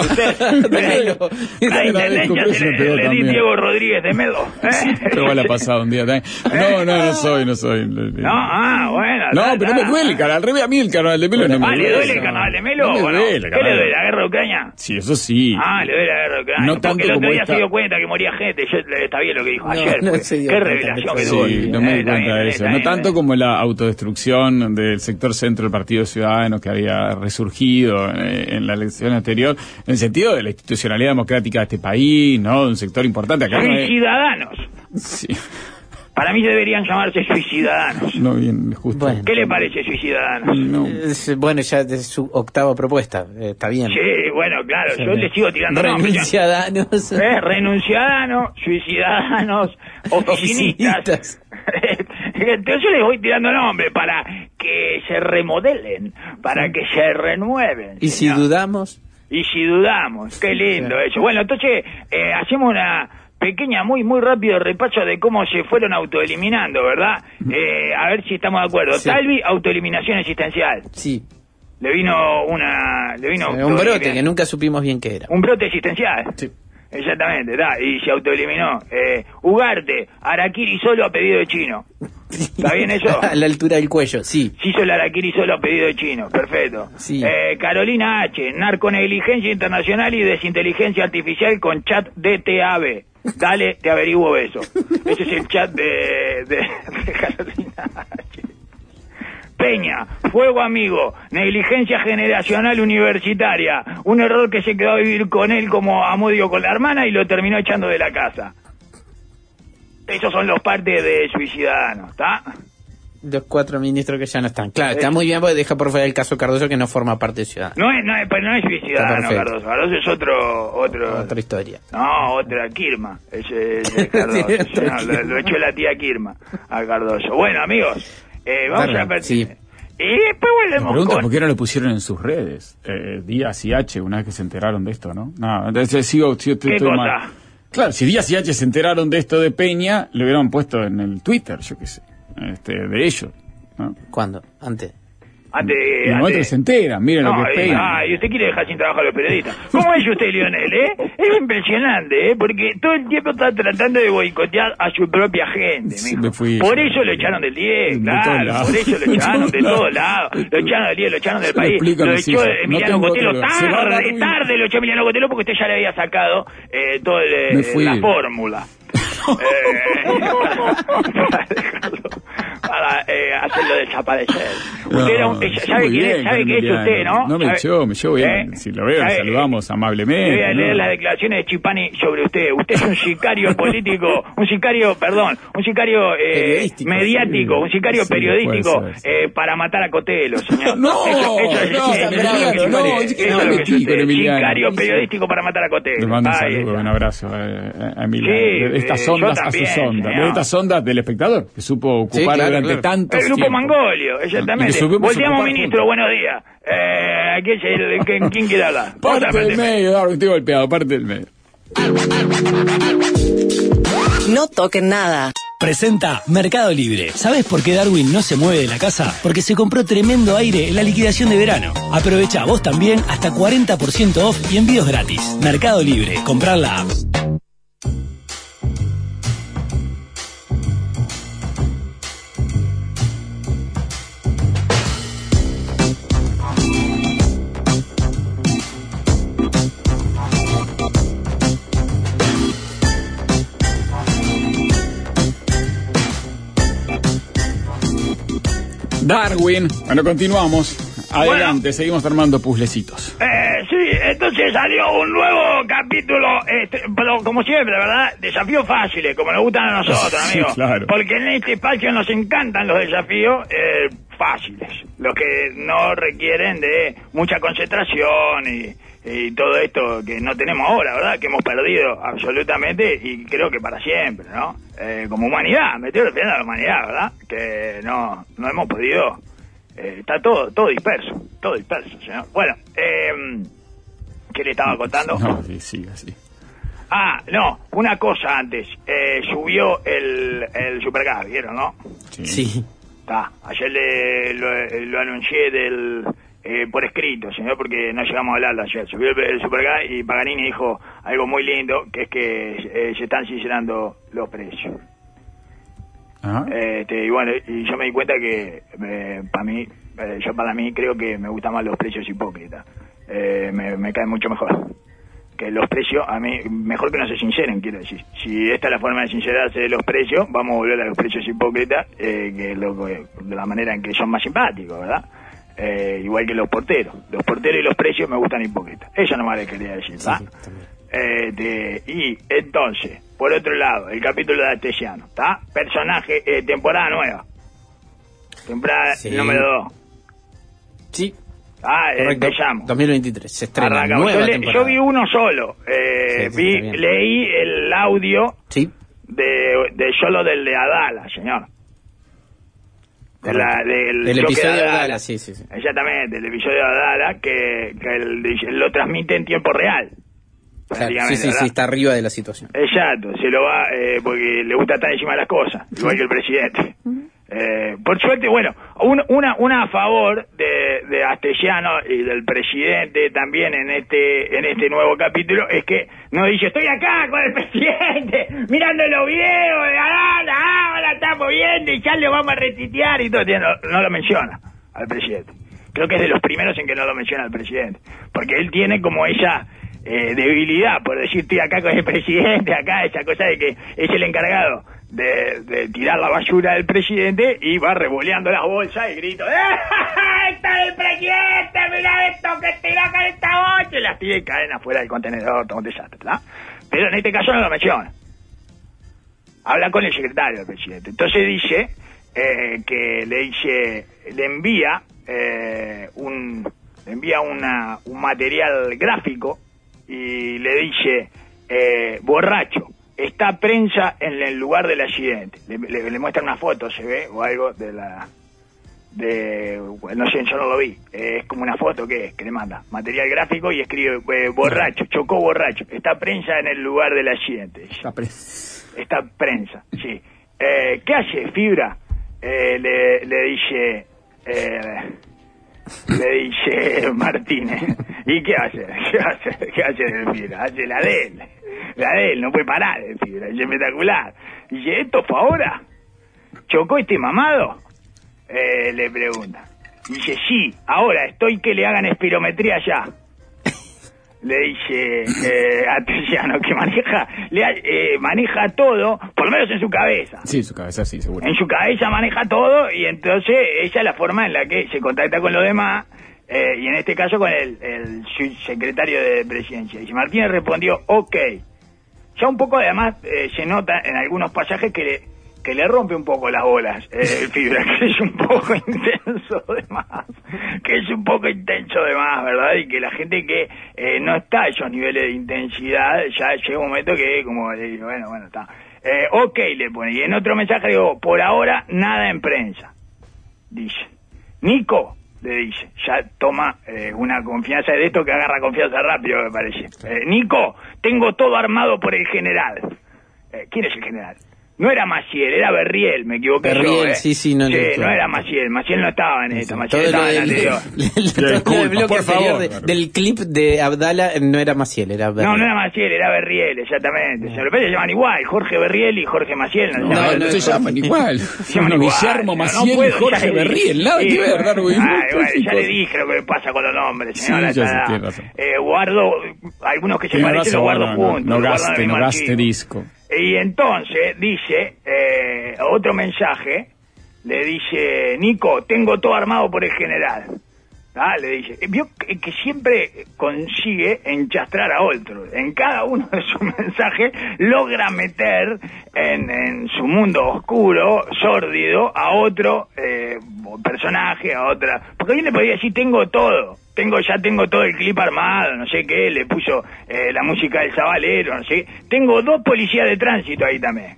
La intendencia le di Diego Rodríguez de Melo. Pero la pasado un día también. No soy. No, bueno. No, pero no me duele el canal. Al revés, a mí el carnaval de Melo no me duele. ¿Le duele el carnaval de Melo? ¿Qué le duele? ¿La guerra de Ucrania? Sí, eso sí. Le duele la guerra de Ucrania. No tanto porque el otro como día esta... se dio cuenta que moría gente. Está bien lo que dijo ayer. Qué revelación que tuvo. Sí, no me di cuenta de eso. No tanto como la autodestrucción del sector centro del Partido Ciudadano que había resurgido en la elección anterior, en el sentido de la institucionalidad democrática de este país, ¿no? Un sector importante acá. Ciudadanos. Sí. Para mí deberían llamarse suicidadanos. No, bien, justo. Bueno. ¿Qué le parece suicidadanos? No. Bueno, ya de su octava propuesta, está bien. Sí, bueno, claro, yo le sigo tirando nombres. Renunciadanos. Renunciadanos, suicidadanos, oficinistas. Entonces yo les voy tirando nombres para que se remodelen, para que se renueven. ¿Y si dudamos? Qué lindo eso. Bueno, entonces hacemos una pequeña, muy rápido repaso de cómo se fueron autoeliminando, ¿verdad? A ver si estamos de acuerdo. Sí. Talvi, autoeliminación existencial. Sí. Le vino un brote que nunca supimos bien qué era. Un brote existencial. Sí. Exactamente, y se autoeliminó. Ugarte, Araquiri solo a pedido de Chino. ¿Está bien eso? A la altura del cuello, sí. Se hizo el Araquiri solo a pedido de Chino, perfecto. Sí. Carolina H, narconegligencia internacional y desinteligencia artificial con chat DTAB. Dale, te averiguo eso. Ese es el chat de Carolina H. Peña, fuego amigo, negligencia generacional universitaria, un error que se quedó a vivir con él como amodio con la hermana y lo terminó echando de la casa. Esos son los partes de Suicidadanos, ¿está? Los 4 ministros que ya no están. Claro, está muy bien porque deja por fuera el caso Cardoso que no forma parte de Ciudadanos. No es Suicidadano, Cardoso. Cardoso es otra historia. No, otra Kirma. Ese Cardoso. Lo echó la tía Kirma a Cardoso. Bueno, amigos. Vamos a ver. Sí. Y después Me volvemos pregunta con... por qué no lo pusieron en sus redes. Díaz y H, una vez que se enteraron de esto, ¿no? No, entonces ¿Qué estoy cosa? mal. Claro, si Díaz y H se enteraron de esto de Peña, lo hubieran puesto en el Twitter, yo qué sé, de ellos, ¿no? ¿Cuándo? Antes. Y en el momento que se enteran, miren lo que es Peña. Y usted quiere dejar sin trabajo a los periodistas. ¿Cómo es usted, Lionel, Es impresionante, Porque todo el tiempo está tratando de boicotear a su propia gente, mijo. Por eso lo echaron del 10, claro. Por eso lo echaron de todos lados. Lo echaron del 10, lo echaron del país. Lo echó Emiliano Cotelo tarde lo echó Emiliano Cotelo porque usted ya le había sacado toda la fórmula. Para hacerlo desaparecer. Usted era ¿sabe quién es? ¿Sabe qué es usted, no? No me echó bien. Si lo veo, saludamos amablemente. Voy a leer las declaraciones de Chipani sobre usted. Usted es un sicario político, un sicario mediático, un sicario periodístico para matar a Cotelo, señor. Sicario periodístico para matar a Cotelo. Le mando un saludo, un abrazo a Emiliano. De estas ondas a sus ondas. De estas ondas del espectador, que supo ocupar durante tantos el grupo Mangolio, exactamente. Volteamos, ministro, buenos días. ¿Quién quiere hablar? Parte del medio, Darwin, estoy golpeado, parte del medio. No toquen nada. Presenta Mercado Libre. ¿Sabes por qué Darwin no se mueve de la casa? Porque se compró tremendo aire en la liquidación de verano. Aprovecha vos también hasta 40% off y envíos gratis. Mercado Libre. Comprar la app. Darwin, bueno, continuamos. Adelante, seguimos armando puzzlecitos. Sí, entonces salió un nuevo capítulo, pero como siempre, ¿verdad? Desafíos fáciles, como nos gustan a nosotros, amigos. Claro. Porque en este espacio nos encantan los desafíos fáciles, los que no requieren de mucha concentración y todo esto que no tenemos ahora, ¿verdad? Que hemos perdido absolutamente y creo que para siempre, ¿no? Como humanidad, me estoy refiriendo a la humanidad, ¿verdad? Que no hemos podido... está todo disperso, señor. Bueno, ¿qué le estaba contando? No, sí, así. No, una cosa antes. Subió el Supergas, ¿vieron, no? Sí. Ayer lo anuncié por escrito, señor, porque no llegamos a hablarlo ayer. Subió el Supergas y Paganini dijo algo muy lindo, que es que se están sincerando los precios. Y bueno, y yo me di cuenta que para mí creo que me gustan más los precios hipócritas. Me caen mucho mejor que los precios. A mí mejor que no se sinceren, quiero decir. Si esta es la forma de sincerarse de los precios, vamos a volver a los precios hipócritas, de la manera en que son más simpáticos, ¿verdad? Igual que los porteros y los precios me gustan hipócritas. Eso nomás le quería decir, ¿verdad? Y entonces, por otro lado, el capítulo de Astesiano, ¿está? Personaje, temporada nueva. Temporada número 2. Sí. Te llamo. 2023, se estrena. Yo vi uno solo. Leí el audio de solo del de Adala, señor. Del episodio de Adala, sí. Exactamente, el episodio de Adala que lo transmite en tiempo real. Claro, sí, está arriba de la situación. Exacto, se lo va porque le gusta estar encima de las cosas, igual que el presidente. Por suerte, bueno, una a favor de Astesiano y del presidente también en este nuevo capítulo es que nos dice: estoy acá con el presidente mirando los videos de ahora estamos viendo y ya lo vamos a retuitear y todo. No lo menciona al presidente. Creo que es de los primeros en que no lo menciona al presidente, porque él tiene como esa debilidad por decir estoy acá con el presidente, acá esa cosa de que es el encargado de tirar la basura del presidente y va revoleando las bolsas y grito: ¡Está el presidente! ¡Mira esto que tiró acá en esta bolsa! Y las tira y caen afuera del contenedor, todo un desastre, ¿verdad? Pero en este caso no lo menciona. Habla con el secretario del presidente. Entonces dice que le envía un material gráfico y le dice: borracho, está prensa en el lugar del accidente. Le muestra una foto, se ve, o algo de no sé, yo no lo vi, es como una foto que le manda, material gráfico y escribe borracho, chocó borracho, está prensa en el lugar del accidente. Está prensa, sí. ¿Qué hace Fibra? Le dice Martínez. ¿Y qué hace? ¿Qué hace el Fibra? Hace la de él, no puede parar el Fibra, es espectacular. Dice, ¿esto fue ahora? ¿Chocó este mamado? Le pregunta. Dice, sí, ahora estoy que le hagan espirometría ya. Le dice a Tellano que maneja todo, por lo menos en su cabeza. Sí, su cabeza sí, seguro. En su cabeza maneja todo y entonces esa es la forma en la que se contacta con los demás, y en este caso con el secretario de Presidencia. Y Martínez respondió, ok. Ya un poco además se nota en algunos pasajes que le rompe un poco las bolas el Fibra, que es un poco intenso de más, ¿verdad? Y que la gente que no está a esos niveles de intensidad, ya llega un momento que como bueno, está. Ok, le pone. Y en otro mensaje digo, por ahora nada en prensa. Dice, Nico, le dice, ya toma una confianza de esto que agarra confianza rápido, me parece. Nico, tengo todo armado por el general. ¿Quién es el general? No era Maciel, era Berriel, me equivoqué Berriel, yo, no era Maciel no estaba en esto, Maciel estaba en el anterior. El bloque anterior del clip de Abdala no era Maciel, era Berriel. No era Maciel, era Berriel, exactamente. Se llaman igual, Jorge Berriel y Jorge Maciel. No se llaman igual. Guillermo Maciel y Jorge Berriel, nada que ver, Darwin. Ya le dije lo que pasa con los nombres, señora. Guardo, algunos que se parecen los guardo juntos. No gaste disco. Y entonces dice, otro mensaje, le dice, Nico, tengo todo armado por el general. Le dice, vio que siempre consigue enchastrar a otro. En cada uno de sus mensajes logra meter en su mundo oscuro, sórdido, a otro personaje, a otra. Porque alguien le podría decir, tengo todo el clip armado, no sé qué, le puso la música del Zabalero, no sé. Tengo 2 policías de tránsito ahí también.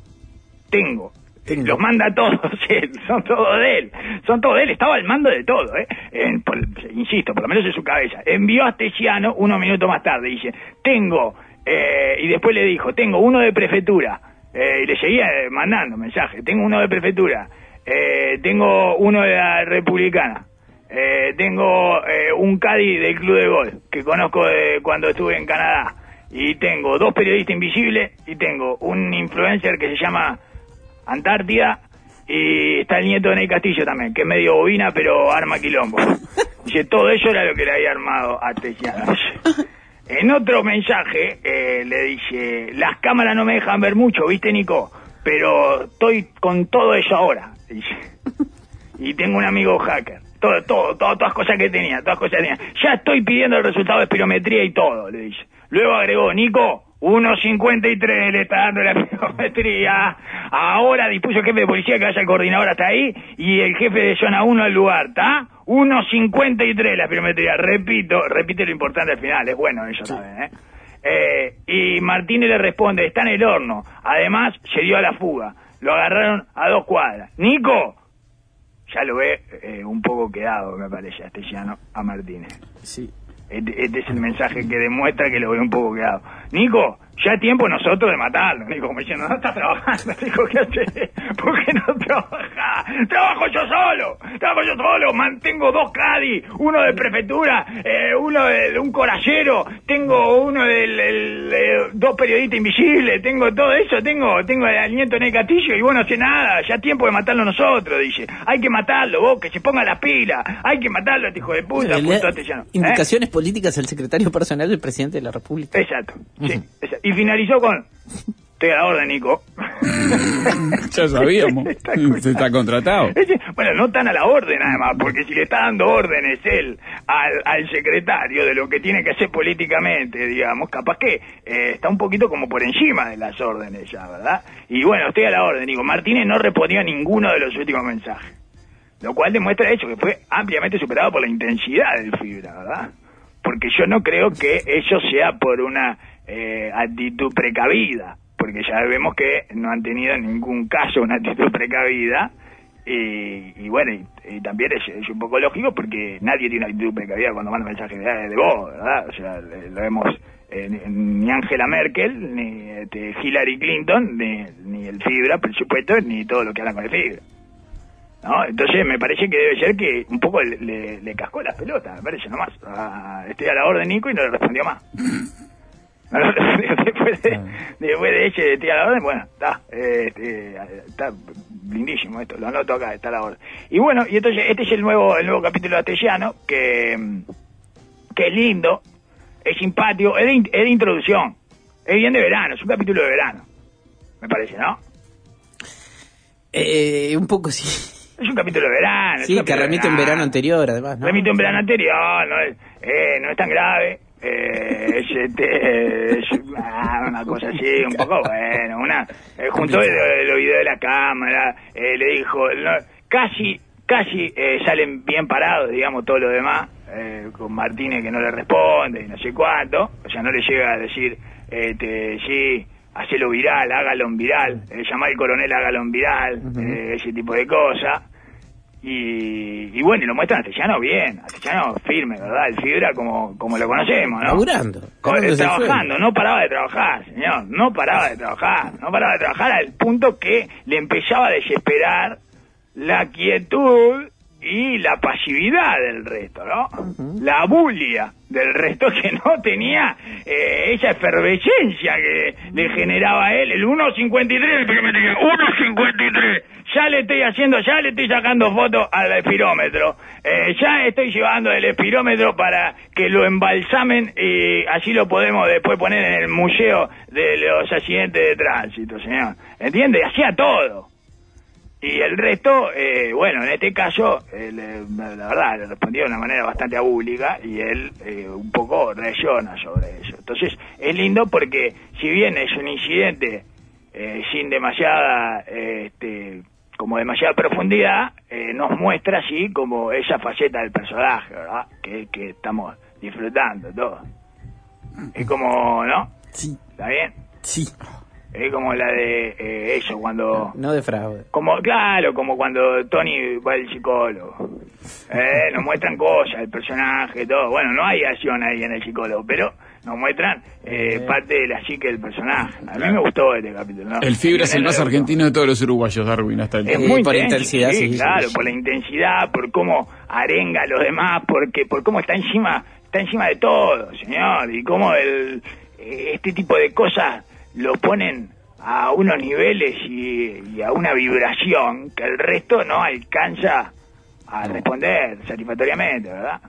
Los manda todos él, son todos de él, estaba al mando de todo, insisto, por lo menos en su cabeza. Envió a Tessiano 1 minuto más tarde, dice, y después le dijo, tengo uno de prefectura, y le seguía mandando mensajes, tengo uno de prefectura, tengo uno de la Republicana, tengo un Cádiz del Club de Golf, que conozco de cuando estuve en Canadá, y tengo 2 periodistas invisibles, y tengo un influencer que se llama Antártida, y está el nieto de Ney Castillo también, que es medio bobina pero arma quilombo. Dice, todo eso era lo que le había armado a Tessiano. En otro mensaje le dice, las cámaras no me dejan ver mucho, ¿viste, Nico? Pero estoy con todo eso ahora, dice. Y tengo un amigo hacker. Todas cosas que tenía. Ya estoy pidiendo el resultado de espirometría y todo, le dice. Luego agregó, Nico, 1.53 le está dando la espirometría. Ahora dispuso el jefe de policía que vaya el coordinador hasta ahí y el jefe de zona 1 al lugar, ¿está? 1.53 la espirometría. Repite lo importante al final, es bueno eso también, y Martínez le responde, está en el horno. Además, se dio a la fuga. Lo agarraron a 2 cuadras. Nico, ya lo ve un poco quedado, me parece, a Tessiano, a Martínez. Sí. Este es el mensaje que demuestra que lo ve un poco quedado. Nico, ya es tiempo nosotros de matarlo. Nico, como diciendo, no estás trabajando. Nico, ¿qué haces? ¿Por qué no trabajás? Trabajo yo solo. Mantengo 2 Cádiz, uno de prefectura, uno de un corallero, tengo uno de 2 periodistas invisibles, tengo todo eso, tengo al nieto de Ney Castillo y vos no sé nada. Ya es tiempo de matarlo nosotros, dice. Hay que matarlo, vos, que se ponga la pila. Hay que matarlo, este hijo de puta. Indicaciones políticas al secretario personal del presidente de la República. Exacto, sí. Exacto. Y finalizó con, estoy a la orden, Nico. Ya sabíamos, está contratado. Bueno, no tan a la orden además, porque si le está dando órdenes él al secretario de lo que tiene que hacer políticamente, digamos, capaz que está un poquito como por encima de las órdenes ya, ¿verdad? Y bueno, estoy a la orden, Nico. Martínez no respondió a ninguno de los últimos mensajes, lo cual demuestra de hecho que fue ampliamente superado por la intensidad del Fibra, ¿verdad? Porque yo no creo que eso sea por una actitud precavida, porque ya vemos que no han tenido en ningún caso una actitud precavida, Y bueno, y también es un poco lógico porque nadie tiene una actitud precavida cuando manda mensajes de voz, ¿verdad? O sea, lo vemos ni Angela Merkel, ni Hillary Clinton, ni el Fibra, por supuesto, ni todo lo que hablan con el Fibra, ¿no? Entonces me parece que debe ser que un poco le cascó las pelotas, me parece nomás. Estoy a la orden, Nico, y no le respondió más. Después de ese estoy a la orden, bueno, está lindísimo esto, lo anoto acá, está a la orden. Y bueno, y entonces este es el nuevo capítulo de Astellano, que es lindo, es simpático, es de introducción, es bien de verano, es un capítulo de verano, me parece, ¿no? Un poco sí. Es un capítulo de verano. Sí, que remite a un verano anterior, además, ¿no? Remite a un verano anterior, no es tan grave. Es una cosa así, un poco bueno. Juntó los videos de la cámara, le dijo, casi salen bien parados, digamos, todo lo demás, con Martínez que no le responde y no sé cuánto. O sea, no le llega a decir, sí, hacelo viral, hágalo viral, llama al coronel, hágalo viral, ese tipo de cosas. Y bueno, y lo muestran Astellano bien, Astellano firme, ¿verdad? El Fibra como lo conocemos, ¿no? Laburando. Trabajando, no paraba de trabajar, señor, no paraba de trabajar al punto que le empezaba a desesperar la quietud y la pasividad del resto, ¿no? La bulia del resto que no tenía esa efervescencia que le generaba a él, el 1.53, el primer día, 1.53. Ya le estoy sacando fotos al espirómetro. Ya estoy llevando el espirómetro para que lo embalsamen y así lo podemos después poner en el museo de los accidentes de tránsito, señor. ¿Entiende? Hacía todo. Y el resto, bueno, en este caso, la verdad, le respondió de una manera bastante abúlica y él un poco reacciona sobre eso. Entonces, es lindo porque si bien es un incidente sin demasiada demasiada profundidad, nos muestra así como esa faceta del personaje, ¿verdad? Que estamos disfrutando todos. Es como, ¿no? Sí. ¿Está bien? Sí. Es como la de eso, cuando... No de fraude. Como cuando Tony va al psicólogo. Nos muestran cosas, el personaje, todo. Bueno, no hay acción ahí en el psicólogo, pero nos muestran parte de la psique del personaje. A mí me gustó este capítulo, ¿no? El Fibra es el más argentino de todos los uruguayos, Darwin, hasta el es muy por intensidad, sí. Claro, por la intensidad, por cómo arenga a los demás, por cómo está encima de todo, señor, y cómo este tipo de cosas lo ponen a unos niveles y a una vibración que el resto no alcanza a responder satisfactoriamente, ¿verdad?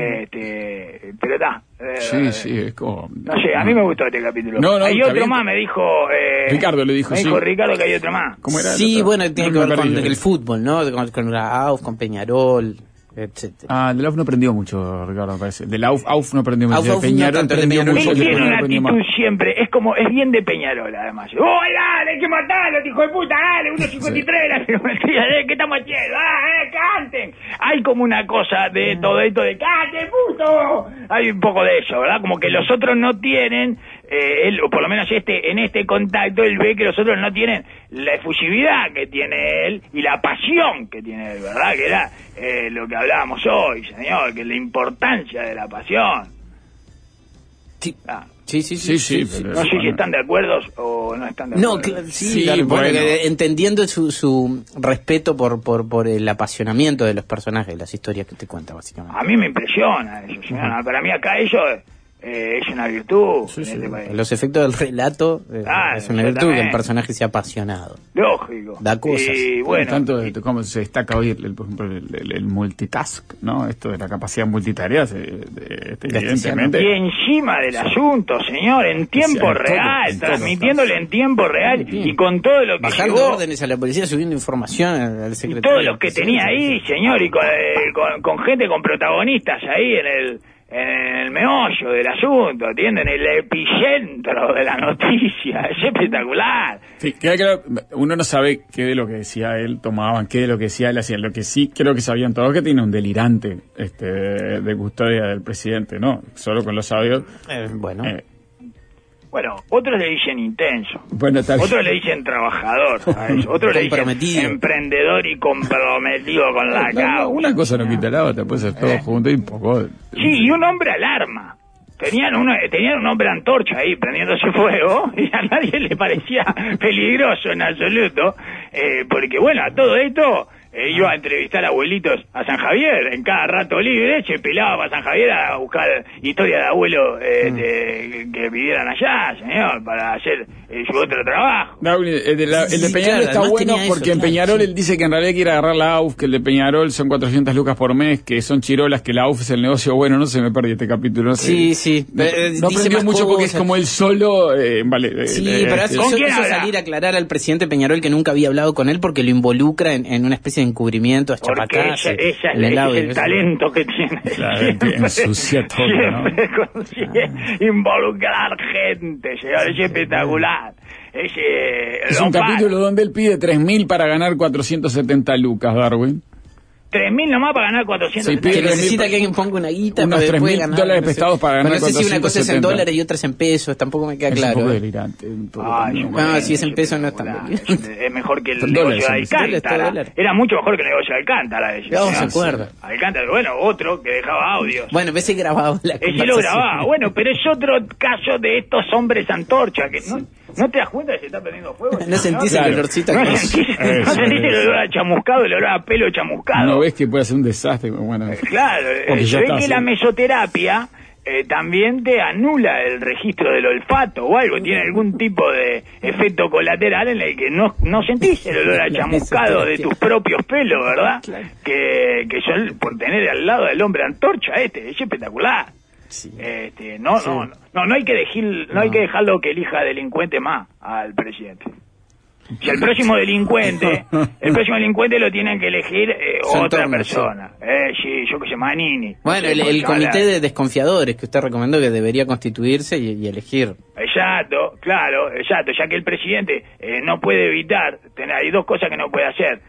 Pero está. Sí, es como... No sé, a mí me gustó este capítulo. No, hay otro bien. más, me dijo... Ricardo le dijo, me dijo Ricardo que hay otro más. ¿Cómo era? Sí, bueno, tiene que ver con el el fútbol, ¿no? Con la AUF, con Peñarol, etcétera. del AUF no aprendió mucho, Ricardo, me parece. Del AUF no aprendió mucho. AUF de Peñarol no tanto, de aprendió Peñarol mucho. Él de tiene Peñarol una aprendió actitud más. siempre, es bien de Peñarol, además. ¡Oh, dale, hay que matarlo, hijo de puta! ¡Dale, 1.53! La geometría, ¿qué estamos haciendo? ¡Canten! Hay como una cosa de todo esto de ¡cante, puto! Hay un poco de eso, ¿verdad? Como que los otros no tienen, él, o por lo menos en este contacto, él ve que los otros no tienen la efusividad que tiene él y la pasión que tiene él, ¿verdad? Que era lo que hablábamos hoy, señor, que la importancia de la pasión. Sí. Ah. Sí. No sé si están de acuerdo o no están de acuerdo. No, Sí, claro, bueno. entendiendo su respeto por el apasionamiento de los personajes, las historias que te cuenta, básicamente. A mí me impresiona eso, señor. Para mí acá eso es una virtud en este país. Los efectos del relato es una virtud que el personaje sea apasionado. Lógico. Da cosas. Y bueno, Tanto cómo se destaca hoy, por ejemplo, el multitask, ¿no? Esto de la capacidad multitarea, evidentemente. y encima del asunto, señor, en tiempo real, transmitiéndole en tiempo real y con todo lo que Bajando llegó, órdenes a la policía, subiendo información al y secretario. todo lo que tenía ahí, señor, y con gente, con protagonistas ahí en el meollo del asunto, ¿entienden? El epicentro de la noticia, es espectacular. Sí, creo uno no sabe qué de lo que decía él tomaban, qué de lo que decía él hacían. Lo que sí creo que sabían todos que tiene un delirante de custodia del presidente, ¿no? Solo con los sabios. Bueno. Bueno, otros le dicen intenso. Bueno, Otros le dicen trabajador, ¿sabes? Otros le dicen emprendedor y comprometido con la causa. Una cosa no quita la otra, puede ser todo junto y un poco... Sí, y un hombre alarma. Tenían un hombre antorcha ahí prendiéndose fuego y a nadie le parecía peligroso en absoluto, porque bueno, a todo esto iba a entrevistar a abuelitos a San Javier, en cada rato libre se pelaba para San Javier a buscar historia de abuelos que vivieran allá, señor, para hacer su otro trabajo. El de Peñarol está bueno porque en Peñarol él dice que en realidad quiere agarrar la AUF, que el de Peñarol son 400 lucas por mes, que son chirolas, que la AUF es el negocio bueno. No se me perdí este capítulo. No sé. Sí. No aprendió mucho porque es como él solo. Pero eso salir a aclarar al presidente Peñarol que nunca había hablado con él porque lo involucra en una especie de encubrimiento, porque ese es el talento que tiene. Claro, ensucia todo, siempre consigue involucrar gente, señor, es espectacular. Es un capítulo donde él pide 3.000 para ganar 470 lucas, Darwin. 3.000 nomás para ganar 470. Sí, que necesita que alguien ponga una guita unos para después ganar. $3.000 prestados para ganar 470. No sé si una cosa es en dólares y otra es en pesos, tampoco me queda claro. Es un poco delirante. Si es en pesos no es tan bien. Es mejor que el negocio de Alcántara. Era mucho mejor que el negocio de Alcántara. No se acuerda. Alcántara, bueno, otro que dejaba audios. Bueno, ese grababa la conversación. Ese lo grababa, bueno, pero es otro caso de estos hombres antorcha que no te das cuenta de que se está prendiendo fuego. No sentís el olorcito. No sentís el olor a chamuscado, el olor a pelo chamuscado. No ves que puede ser un desastre. Bueno, claro, se ve que la mesoterapia también te anula el registro del olfato o algo, tiene algún tipo de efecto colateral en el que no sentís el olor a chamuscado de tus propios pelos, ¿verdad? Claro. Que son por tener al lado del hombre antorcha es espectacular. Sí. No hay que dejarlo que elija delincuente más al presidente. Si el próximo delincuente lo tienen que elegir otra persona. Sí, yo que sé, Manini. Bueno, el comité de desconfiadores que usted recomendó que debería constituirse y elegir. Exacto, ya que el presidente no puede evitar, hay dos cosas que no puede hacer.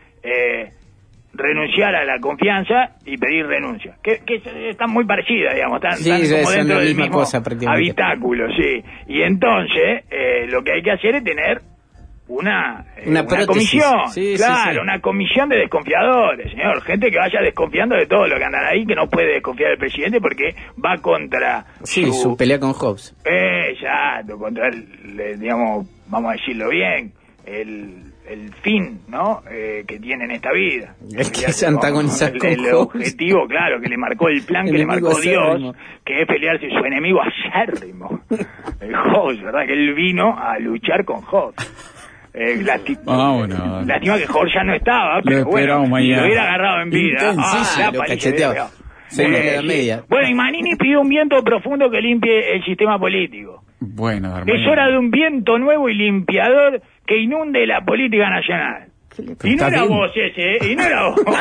Renunciar a la confianza y pedir renuncia, que están muy parecidas, digamos, están como dentro del mismo cosa, habitáculo, sí. Y entonces lo que hay que hacer es tener una comisión, una comisión de desconfiadores, señor, gente que vaya desconfiando de todo lo que andan ahí, que no puede desconfiar del presidente porque va contra su pelea con Hobbes. Exacto, contra digamos, vamos a decirlo bien, el fin, ¿no? Que tiene en esta vida. Es que se antagoniza con el objetivo, claro, que le marcó el plan, que le marcó Dios, que es pelearse su enemigo acérrimo. El Hobbes, ¿verdad? Que él vino a luchar con Hobbes. Lástima que Jorge ya no estaba, pero bueno, si lo hubiera agarrado en vida. Lo cacheteaba. Bueno, y Manini pidió un viento profundo que limpie el sistema político. Bueno, es hora de un viento nuevo y limpiador que inunde la política nacional. Y no era vos ese, y no era vos.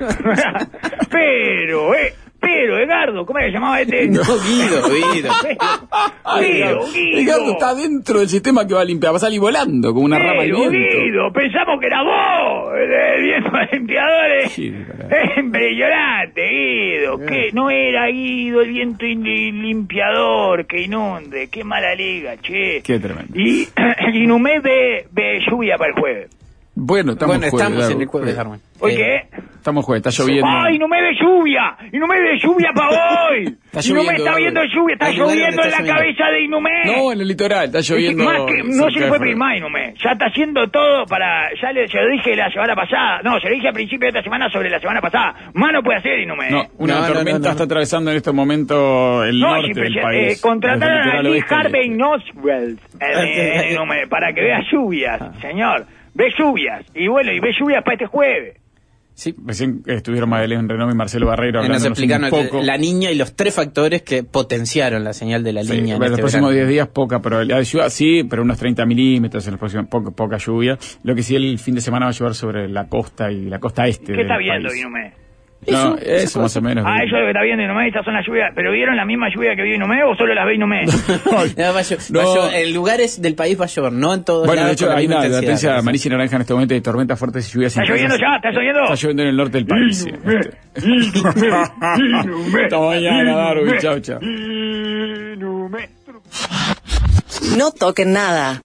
Pero, Edgardo, ¿cómo se llamaba este? No, Guido. Edgardo está dentro del sistema que va a limpiar, va a salir volando como una rama del viento. Guido, pensamos que era vos, el viento limpiador es impresionante, Guido. ¿Qué? No era Guido el viento limpiador que inunde, qué mala liga, che. Qué tremendo. Y Inumé ve lluvia para el jueves. Bueno, estamos en el jueves, Darwin. ¿Por qué? Estamos jueves, está lloviendo. ¡Ay, no me ve lluvia! ¡Inumé ve lluvia para hoy! Inumé está viendo lluvia, está lloviendo en la cabeza de Inumé. No, en el litoral, está lloviendo. No se le fue primar, Inumé. Ya está haciendo todo para... Ya se lo dije la semana pasada. No, se lo dije a principio de esta semana sobre la semana pasada. Más no puede hacer, Inumé. No, una tormenta está atravesando en este momento el norte del país. Contrataron a Lee Harvey Oswald Inumé para que vea lluvias, señor. Ve lluvias. Y bueno, y ve lluvias para este jueves. Sí, recién estuvieron Madeleine Renaud y Marcelo Barreiro hablando. Nos explicaron un poco la niña y los 3 factores que potenciaron la señal de la línea. En los próximos 10 días poca probabilidad de lluvia, sí, pero unos 30 milímetros en los próximos, poca lluvia. Lo que sí, el fin de semana va a llover sobre la costa y la costa este. ¿Qué está viendo, Inumé? No, eso más o menos. Eso es lo que está viendo Inumé, estas son las lluvias. ¿Pero vieron la misma lluvia que vio Inumé o solo las ve Inumé? En lugares del país va a llover, no en todos lados. Bueno, de hecho, hay una advertencia amarilla y naranja en este momento de tormentas fuertes y lluvias. ¿Está lloviendo ya? ¿Está lloviendo? Está lloviendo en el norte del país. Hasta mañana, Darwin. Chau. No toquen nada.